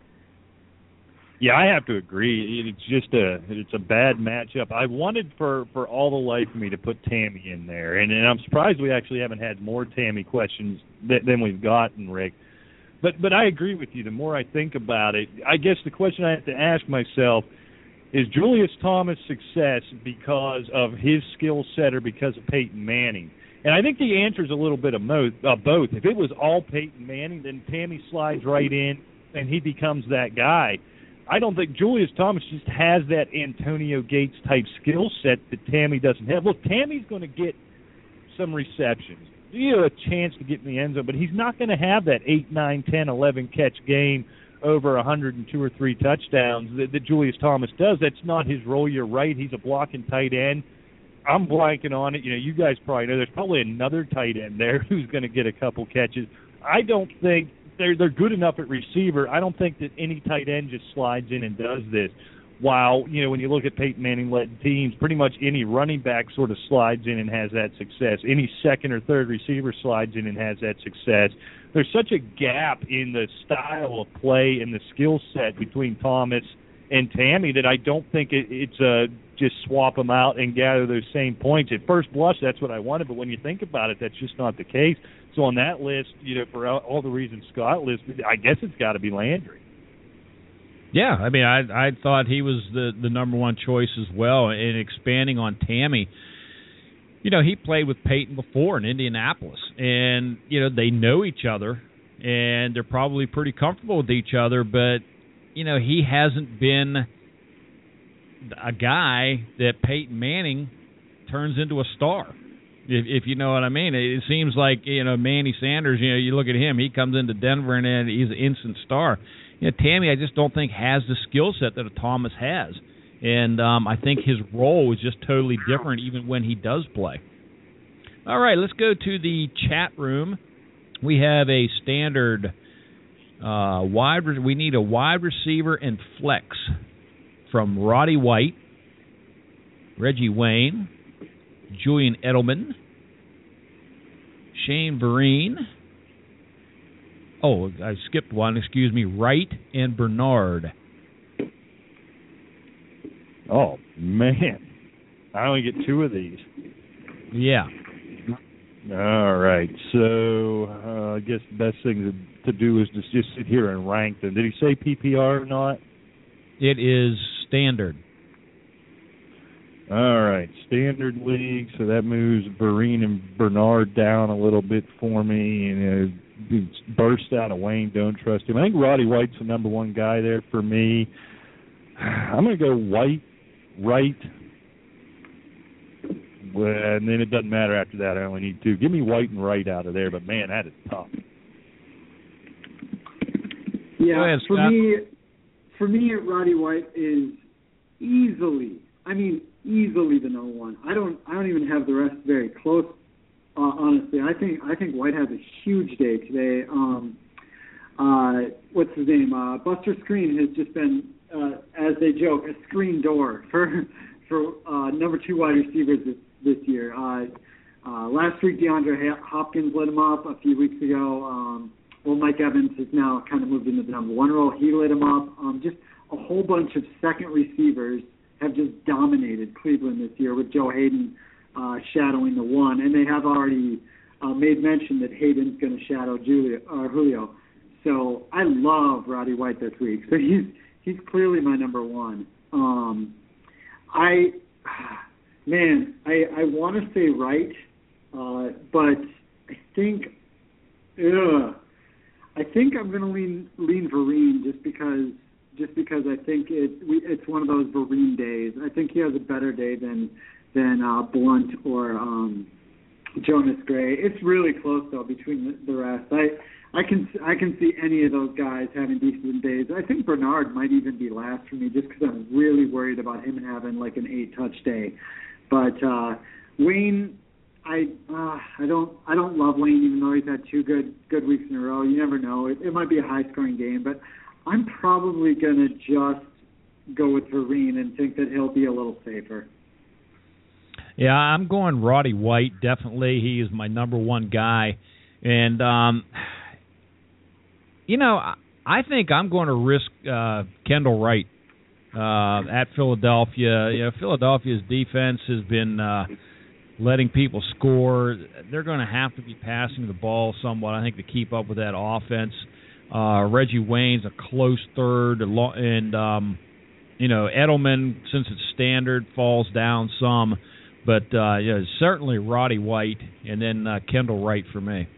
Yeah, I have to agree. It's just a it's a bad matchup. I wanted for, for all the life of me to put Tammy in there, and, and I'm surprised we actually haven't had more Tammy questions than, than we've gotten, Rick. But but I agree with you. The more I think about it, I guess the question I have to ask myself is Julius Thomas' success because of his skill set or because of Peyton Manning? And I think the answer is a little bit of mo- uh, both. If it was all Peyton Manning, then Tammy slides right in and he becomes that guy. I don't think Julius Thomas just has that Antonio Gates type skill set that Tammy doesn't have. Look, Tammy's going to get some receptions, you know, a chance to get in the end zone, but he's not going to have that eight, nine, ten, eleven catch game over one hundred two or three touchdowns that, that Julius Thomas does. That's not his role. You're right. He's a blocking tight end. I'm blanking on it. You know, you guys probably know there's probably another tight end there who's going to get a couple catches. I don't think they're they're good enough at receiver. I don't think that any tight end just slides in and does this. While, you know, when you look at Peyton Manning-led teams, pretty much any running back sort of slides in and has that success. Any second or third receiver slides in and has that success. There's such a gap in the style of play and the skill set between Thomas and Tammy that I don't think it, it's a just swap them out and gather those same points. At first blush, that's what I wanted, but when you think about it, that's just not the case. So on that list, you know, for all, all the reasons Scott listed, I guess it's got to be Landry. Yeah, I mean, I I thought he was the, the number one choice as well. And expanding on Tammy, you know, he played with Peyton before in Indianapolis, and, you know, they know each other, and they're probably pretty comfortable with each other, but, you know, he hasn't been a guy that Peyton Manning turns into a star, if, if you know what I mean. It seems like, you know, Manny Sanders, you know, you look at him, he comes into Denver and then he's an instant star. You know, Tammy, I just don't think has the skill set that a Thomas has. And um, I think his role is just totally different even when he does play. All right, let's go to the chat room. We have a standard uh, wide. Re- we need a wide receiver and flex from Roddy White, Reggie Wayne, Julian Edelman, Shane Vereen. Oh, I skipped one. Excuse me. Wright and Bernard. Oh, man. I only get two of these. Yeah. All right. So uh, I guess the best thing to, to do is to just sit here and rank them. Did he say P P R or not? It is standard. All right, standard league, so that moves Vereen and Bernard down a little bit for me, and uh, burst out of Wayne. Don't trust him. I think Roddy White's the number one guy there for me. I'm going to go White, Wright, and then it doesn't matter after that. I only need two. Give me White and Wright out of there, but man, that is tough. Yeah, ahead, for Scott. me, for me, Roddy White is easily. I mean, easily the number one. I don't. I don't even have the rest very close. Uh, honestly, I think. I think White has a huge day today. Um, uh, what's his name? Uh, Buster Screen has just been, uh, as they joke, a screen door for for uh, number two wide receivers this this year. Uh, uh, last week, DeAndre Hopkins lit him up. A few weeks ago, um, well, Mike Evans has now kind of moved into the number one role. He lit him up. Um, just a whole bunch of second receivers have just dominated Cleveland this year, with Joe Hayden uh, shadowing the one, and they have already uh, made mention that Hayden's going to shadow Julio, uh, Julio. So I love Roddy White this week. So he's he's clearly my number one. Um, I man, I I want to say Wright, uh, but I think, ugh, I think I'm going to lean lean Vereen just because. Just because I think it we, it's one of those Vereen days. I think he has a better day than than uh, Blunt or um, Jonas Gray. It's really close though between the, the rest. I I can I can see any of those guys having decent days. I think Bernard might even be last for me just because I'm really worried about him having like an eight touch day. But uh, Wayne, I uh, I don't I don't love Wayne even though he's had two good good weeks in a row. You never know. It, it might be a high scoring game, but I'm probably going to just go with Vereen and think that he'll be a little safer. Yeah, I'm going Roddy White, definitely. He is my number one guy. And, um, you know, I think I'm going to risk uh, Kendall Wright uh, at Philadelphia. You know, Philadelphia's defense has been uh, letting people score. They're going to have to be passing the ball somewhat, I think, to keep up with that offense. Uh, Reggie Wayne's a close third, and um, you know Edelman, since it's standard, falls down some, but uh, yeah, certainly Roddy White, and then uh, Kendall Wright for me.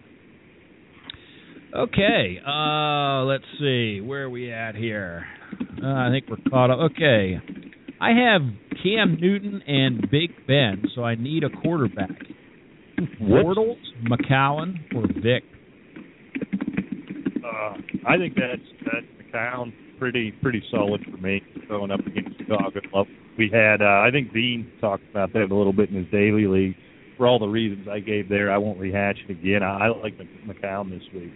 Okay, uh, let's see where are we at here. Uh, I think we're caught up. Okay, I have Cam Newton and Big Ben, so I need a quarterback. Bortles, McCown, or Vic. Uh, I think that's that's McCown pretty pretty solid for me going up against Chicago. We had uh, I think Dean talked about that a little bit in his daily league. For all the reasons I gave there, I won't rehash it again. I, I like McCown this week.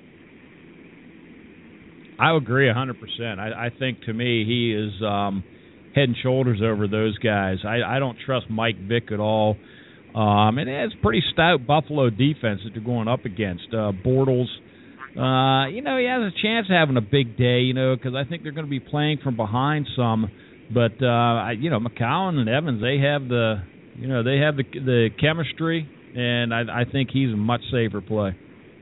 I agree one hundred percent. I, I think to me he is um, head and shoulders over those guys. I, I don't trust Mike Vick at all. Um, and it's pretty stout Buffalo defense that they're going up against. Uh, Bortles. Uh, you know, he has a chance of having a big day, you know, because I think they're going to be playing from behind some. But, uh, I, you know, McCown and Evans, they have the, you know, they have the the chemistry, and I, I think he's a much safer play.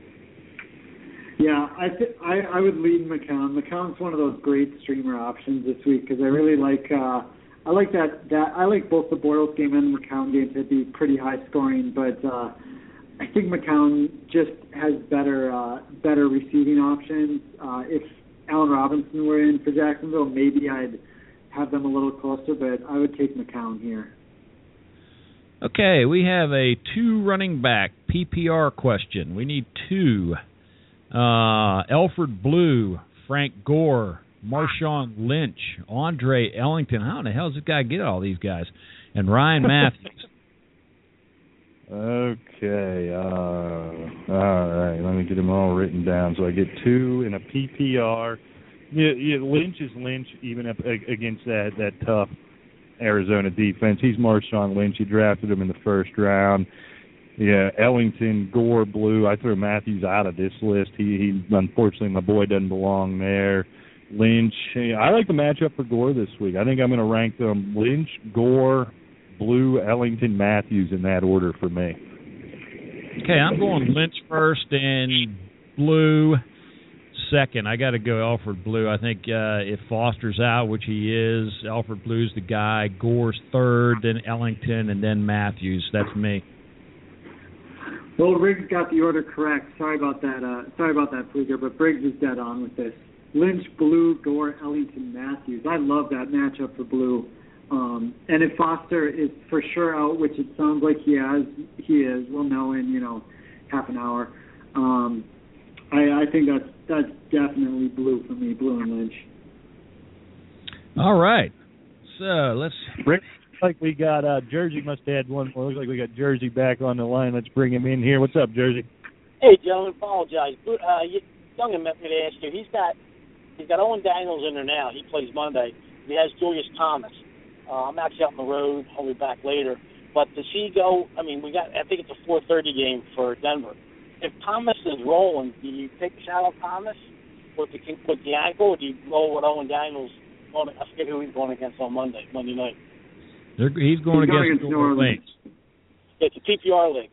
Yeah, I, th- I I would lead McCown. McCown's one of those great streamer options this week because I really like uh, I like that that I like both the Bortles game and the McCown game to be pretty high scoring, but. Uh, I think McCown just has better uh, better receiving options. Uh, if Allen Robinson were in for Jacksonville, maybe I'd have them a little closer, but I would take McCown here. Okay, we have a two running back P P R question. We need two. Uh, Alfred Blue, Frank Gore, Marshawn Lynch, Andre Ellington. How in the hell does this guy get all these guys? And Ryan Matthews. Okay, uh, all right, let me get them all written down. So I get two in a P P R. Yeah, yeah, Lynch is Lynch, even up against that, that tough Arizona defense. He's Marshawn Lynch. You drafted him in the first round. Yeah, Ellington, Gore, Blue. I throw Matthews out of this list. He, he unfortunately, my boy doesn't belong there. Lynch, I like the matchup for Gore this week. I think I'm going to rank them Lynch, Gore, Blue, Ellington, Matthews in that order for me. Okay, I'm going Lynch first and Blue. second, I got to go Alfred Blue. I think uh, if Foster's out, which he is, Alfred Blue's the guy. Gore's third, then Ellington, and then Matthews. That's me. Well, Riggs got the order correct. Sorry about that. Uh, sorry about that, Fleeger, but Briggs is dead on with this. Lynch, Blue, Gore, Ellington, Matthews. I love that matchup for Blue. Um, and if Foster is for sure out, which it sounds like he has, he is. We'll know in you know half an hour. Um, I, I think that's that's definitely Blue for me, Blue and Lynch. All right. So let's. Rick, looks like we got uh, Jersey. Must have had one more. Looks like we got Jersey back on the line. Let's bring him in here. What's up, Jersey? Hey, gentlemen. Apologize. Uh, Youngin met me to ask you. He's got he's got Owen Daniels in there now. He plays Monday. He has Julius Thomas. Uh, I'm actually out on the road. I'll be back later. But does he go? I mean, we got. I think it's a four thirty game for Denver. If Thomas is rolling, do you take a shot on Thomas with the with the ankle, or do you roll with Owen Daniels? On, I forget who he's going against on Monday, Monday night. They're, he's going he's against, against New Orleans. It's a P P R league.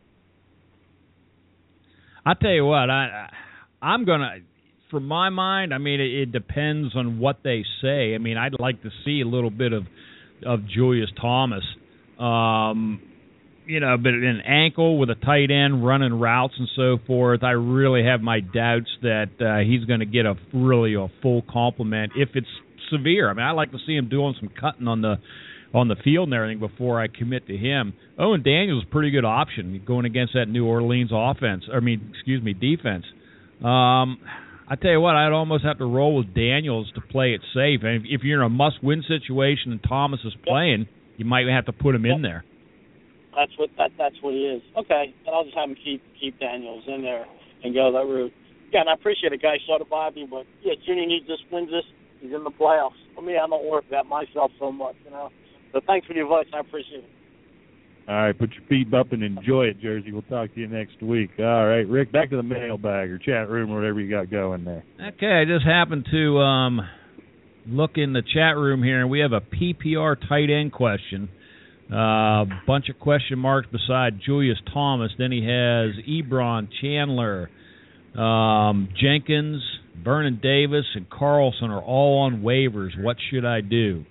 I tell you what, I, I I'm gonna. For my mind, I mean, it, it depends on what they say. I mean, I'd like to see a little bit of of Julius Thomas. Um, you know, but an ankle with a tight end running routes and so forth, I really have my doubts that uh, he's going to get a really a full complement if it's severe. I mean, I like to see him doing some cutting on the on the field and everything before I commit to him. Owen Daniels is a pretty good option going against that New Orleans offense. I mean, excuse me, defense. Um, I tell you what, I'd almost have to roll with Daniels to play it safe. And if you're in a must-win situation and Thomas is playing, you might have to put him in there. That's what that that's what he is. Okay, and I'll just have him keep keep Daniels in there and go that route. Yeah, and I appreciate it, guys. Sorry to bother you, but yeah, Junior needs this, wins this. He's in the playoffs. For me, I don't work that myself so much, you know. So thanks for the advice. I appreciate it. All right, put your feet up and enjoy it, Jersey. We'll talk to you next week. All right, Rick, back to the mailbag or chat room or whatever you got going there. Okay, I just happened to um, look in the chat room here, and we have a P P R tight end question. A uh, bunch of question marks beside Julius Thomas. Then he has Ebron, Chandler, um, Jenkins, Vernon Davis, and Carlson are all on waivers. What should I do?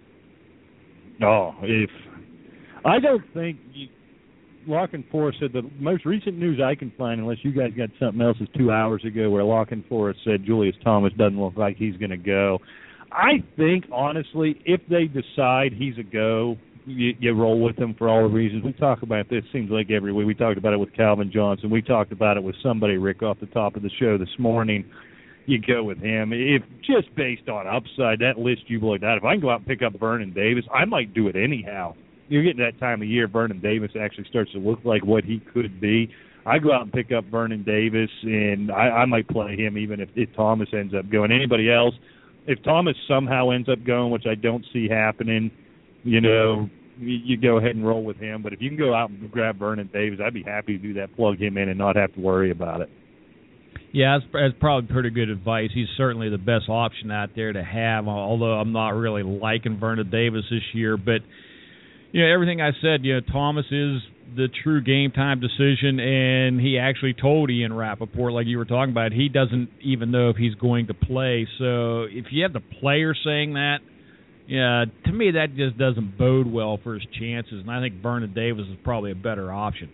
Oh, if I don't think you, Lock and Forrest said the most recent news I can find, unless you guys got something else, is two hours ago where Lock and Forrest said Julius Thomas doesn't look like he's going to go. I think, honestly, if they decide he's a go, You, you roll with them for all the reasons. We talk about this, seems like every week. We talked about it with Calvin Johnson. We talked about it with somebody, Rick, off the top of the show this morning. You go with him. If just based on upside, that list you looked at, if I can go out and pick up Vernon Davis, I might do it anyhow. You're getting that time of year, Vernon Davis actually starts to look like what he could be. I go out and pick up Vernon Davis, and I, I might play him even if, if Thomas ends up going. Anybody else, if Thomas somehow ends up going, which I don't see happening, you know, you go ahead and roll with him. But if you can go out and grab Vernon Davis, I'd be happy to do that, plug him in, and not have to worry about it. Yeah, that's, that's probably pretty good advice. He's certainly the best option out there to have, although I'm not really liking Vernon Davis this year. But, you know, everything I said, you know, Thomas is the true game-time decision, and he actually told Ian Rappaport, like you were talking about, he doesn't even know if he's going to play. So if you have the player saying that, yeah, to me that just doesn't bode well for his chances, and I think Vernon Davis is probably a better option.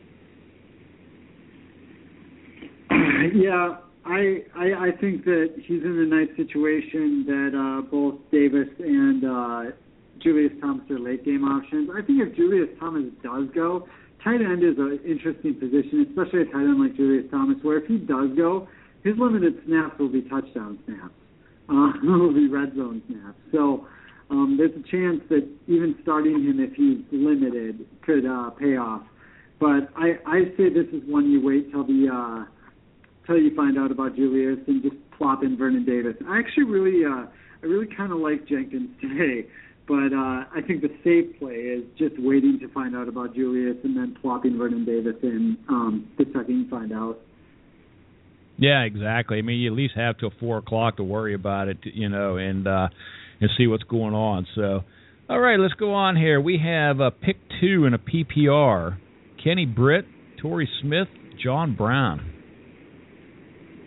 Yeah, I, I I think that he's in a nice situation that uh, both Davis and uh, Julius Thomas are late game options. I think if Julius Thomas does go, tight end is an interesting position, especially a tight end like Julius Thomas, where if he does go, his limited snaps will be touchdown snaps. Uh, will be red zone snaps. So um, there's a chance that even starting him if he's limited could uh, pay off. But I, I say this is one you wait till the uh, till you find out about Julius and just plop in Vernon Davis. I actually really uh, I really kind of like Jenkins today, but uh, I think the safe play is just waiting to find out about Julius and then plopping Vernon Davis in um, the second you find out. Yeah, exactly. I mean, you at least have till four o'clock to worry about it, you know, and uh, and see what's going on. So, all right, let's go on here. We have a pick two in a P P R: Kenny Britt, Torrey Smith, John Brown.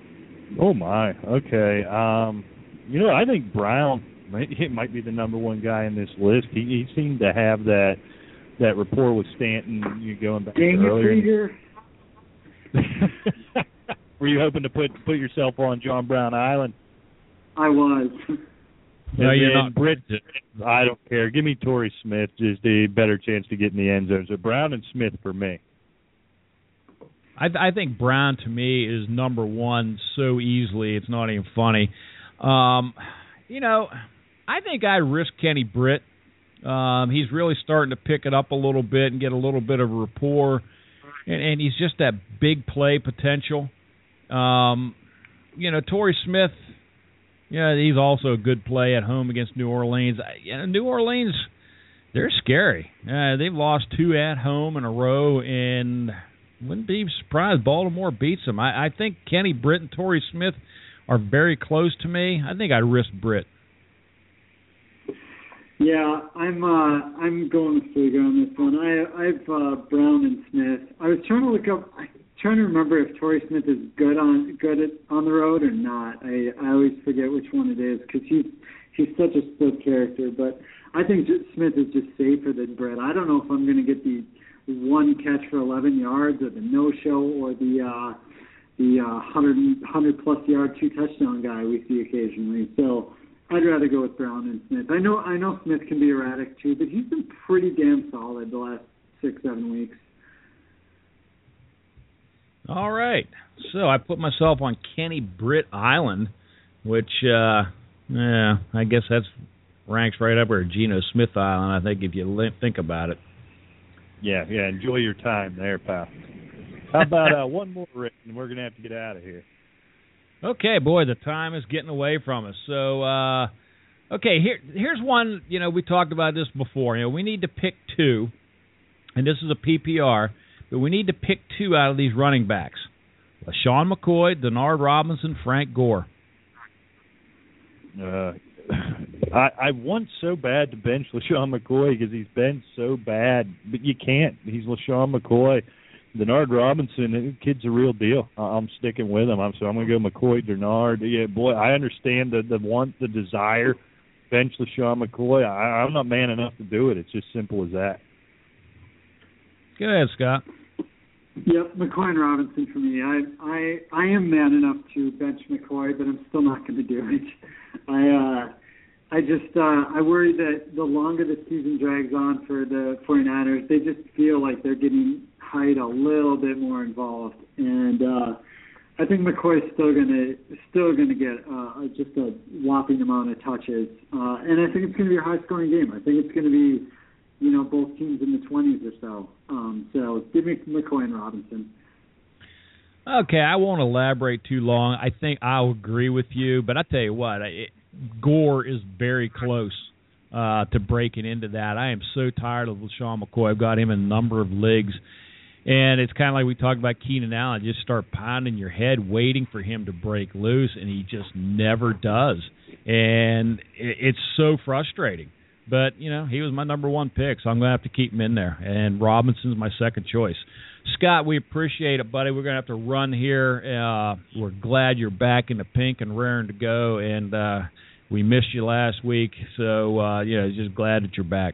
Oh my. Okay. Um, you know, I think Brown might, it might be the number one guy in this list. He, he seemed to have that that rapport with Stanton. You going back Dang earlier? it, Were you hoping to put put yourself on John Brown Island? I was. No, and you're not. Britt, I don't care. Give me Torrey Smith, just a better chance to get in the end zone. So Brown and Smith for me. I, I think Brown, to me, is number one so easily, it's not even funny. Um, you know, I think I'd risk Kenny Britt. Um, he's really starting to pick it up a little bit and get a little bit of rapport, and, and he's just that big play potential. Um, you know, Torrey Smith, yeah, he's also a good play at home against New Orleans. You know, New Orleans, they're scary. Uh, they've lost two at home in a row, and wouldn't be surprised Baltimore beats them. I, I think Kenny Britt and Torrey Smith are very close to me. I think I'd risk Britt. Yeah, I'm uh, I'm going with Fluger on this one. I I've uh, Brown and Smith. I was trying to look up, trying to remember if Torrey Smith is good on good at, on the road or not. I, I always forget which one it is because he's he's such a split character. But I think just Smith is just safer than Britt. I don't know if I'm going to get the one catch for eleven yards or the no show or the uh, the uh, one hundred plus yard two touchdown guy we see occasionally. So I'd rather go with Brown and Smith. I know I know Smith can be erratic too, but he's been pretty damn solid the last six, seven weeks. All right. So I put myself on Kenny Britt Island, which, uh, yeah, I guess that's ranks right up where Geno Smith Island, I think, if you li- think about it. Yeah, yeah. Enjoy your time there, pal. How about uh, one more, Rick, and we're going to have to get out of here. Okay, boy, the time is getting away from us. So, uh, okay, here here's one. You know, we talked about this before. You know, we need to pick two, and this is a P P R, but we need to pick two out of these running backs: LaShawn McCoy, Denard Robinson, Frank Gore. Uh, I, I want so bad to bench LaShawn McCoy because he's been so bad, but you can't. He's LaShawn McCoy. Denard Robinson, the kid's a real deal. I'm sticking with him. I'm so I'm going to go McCoy, Denard. Yeah, boy, I understand the the want, the desire, bench LaShawn McCoy. I, I'm not man enough to do it. It's just simple as that. Go ahead, Scott. Yep, McCoy and Robinson for me. I I I am man enough to bench McCoy, but I'm still not going to do it. I uh, I just uh, I worry that the longer the season drags on for the 49ers, they just feel like they're getting Hyde a little bit more involved, and uh, I think McCoy's still gonna still gonna get uh, just a whopping amount of touches, uh, and I think it's gonna be a high scoring game. I think it's gonna be, you know, both teams in the twenties or so. Um, so give me McCoy and Robinson. Okay, I won't elaborate too long. I think I'll agree with you, but I tell you what, it, Gore is very close uh, to breaking into that. I am so tired of LaShawn McCoy. I've got him in a number of leagues. And it's kind of like we talked about Keenan Allen. You just start pounding your head waiting for him to break loose, and he just never does. And it's so frustrating. But, you know, he was my number one pick, so I'm going to have to keep him in there. And Robinson's my second choice. Scott, we appreciate it, buddy. We're going to have to run here. Uh, we're glad you're back in the pink and raring to go. And uh, we missed you last week, so, uh, you know, just glad that you're back.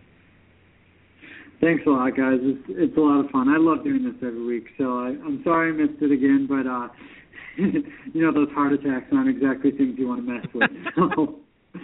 Thanks a lot, guys. It's it's a lot of fun. I love doing this every week. So I, I'm sorry I missed it again, but uh, you know those heart attacks aren't exactly things you want to mess with. So,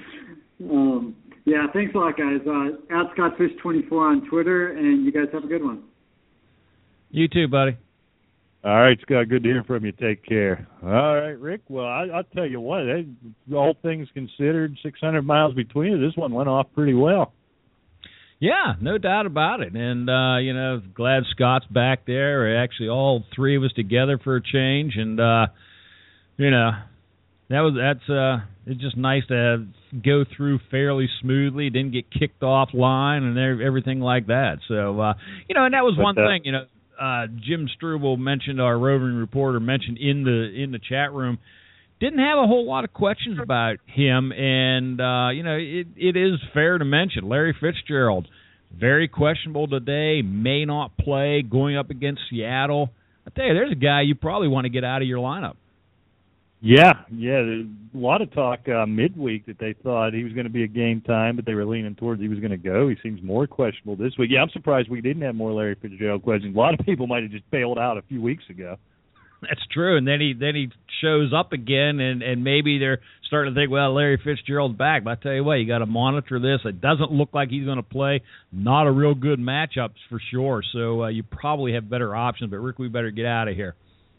um, yeah, thanks a lot, guys. Uh, at Scottfish twenty-four on Twitter, and you guys have a good one. You too, buddy. All right, Scott. Good to hear from you. Take care. All right, Rick. Well, I, I'll tell you what. They, all things considered, six hundred miles between it. This one went off pretty well. Yeah, no doubt about it. And, uh, you know, glad Scott's back there. Actually, all three of us together for a change. And, uh, you know, that was that's uh, it's just nice to go through fairly smoothly, didn't get kicked off line and everything like that. So, uh, you know, and that was one uh, thing, you know, uh, Jim Struble mentioned, our roving reporter mentioned in the in the chat room, didn't have a whole lot of questions about him, and, uh, you know, it, it is fair to mention, Larry Fitzgerald, very questionable today, may not play, going up against Seattle. I tell you, there's a guy you probably want to get out of your lineup. Yeah, yeah. There's a lot of talk uh, midweek that they thought he was going to be a game time, but they were leaning towards he was going to go. He seems more questionable this week. Yeah, I'm surprised we didn't have more Larry Fitzgerald questions. A lot of people might have just bailed out a few weeks ago. That's true, and then he then he shows up again, and, and maybe they're starting to think, well, Larry Fitzgerald's back. But I tell you what, you got to monitor this. It doesn't look like he's going to play. Not a real good matchup for sure. So uh, you probably have better options. But Rick, we better get out of here.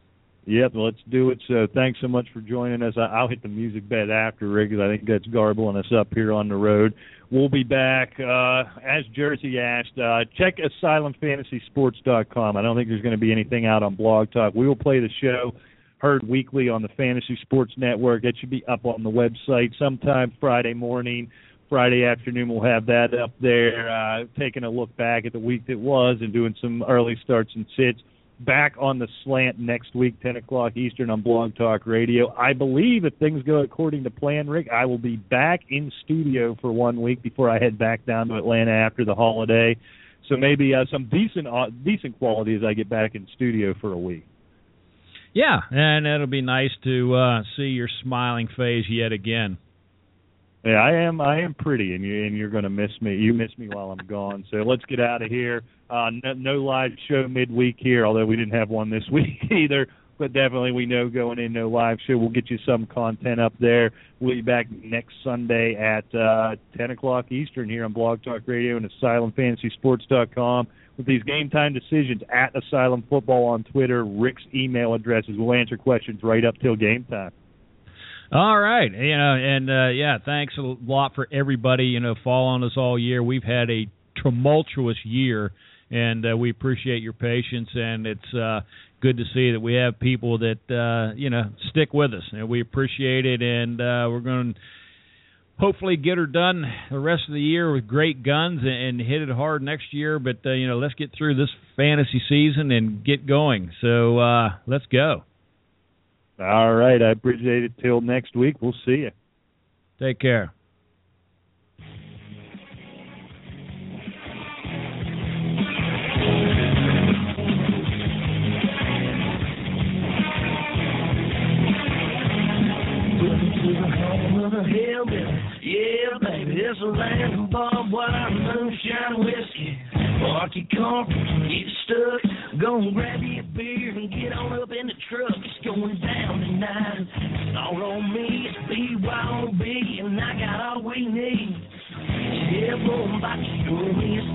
Yep, let's do it. So thanks so much for joining us. I'll hit the music bed after, Rick, because I think that's garbling us up here on the road. We'll be back. Uh, as Jersey asked, uh, check asylum fantasy sports dot com. I don't think there's going to be anything out on Blog Talk. We will play the show, heard weekly on the Fantasy Sports Network. It should be up on the website sometime Friday morning. Friday afternoon, we'll have that up there, uh, taking a look back at the week that was and doing some early starts and sits. Back on the slant next week, ten o'clock Eastern on Blog Talk Radio. I believe if things go according to plan, Rick, I will be back in studio for one week before I head back down to Atlanta after the holiday. So maybe uh, some decent uh, decent quality as I get back in studio for a week. Yeah, and it'll be nice to uh, see your smiling face yet again. Yeah, I am. I am pretty, and you and you're going to miss me. You miss me while I'm gone. So let's get out of here. Uh, no, no live show midweek here, although we didn't have one this week either. But definitely, we know going in no live show. We'll get you some content up there. We'll be back next Sunday at uh, ten o'clock Eastern here on Blog Talk Radio and Asylum Fantasy Sports dot com with these game time decisions at Asylum Football on Twitter. Rick's email addresses. We'll answer questions right up till game time. All right, you know, and uh, yeah, thanks a lot for everybody, you know, following us all year. We've had a tumultuous year, and uh, we appreciate your patience, and it's uh, good to see that we have people that, uh, you know, stick with us, and we appreciate it, and uh, we're going to hopefully get her done the rest of the year with great guns and, and hit it hard next year, but, uh, you know, let's get through this fantasy season and get going. So uh, let's go. All right, I appreciate it. Till next week, we'll see you. Take care. Yeah, baby, it's a land of barbed wire, moonshine whiskey. Park your car, get stuck. Go and grab you a beer and get on up in the truck. It's going down tonight. It's all on me. It's B Y O B, and I got all we need. Yeah, boy, I'm about to throw me a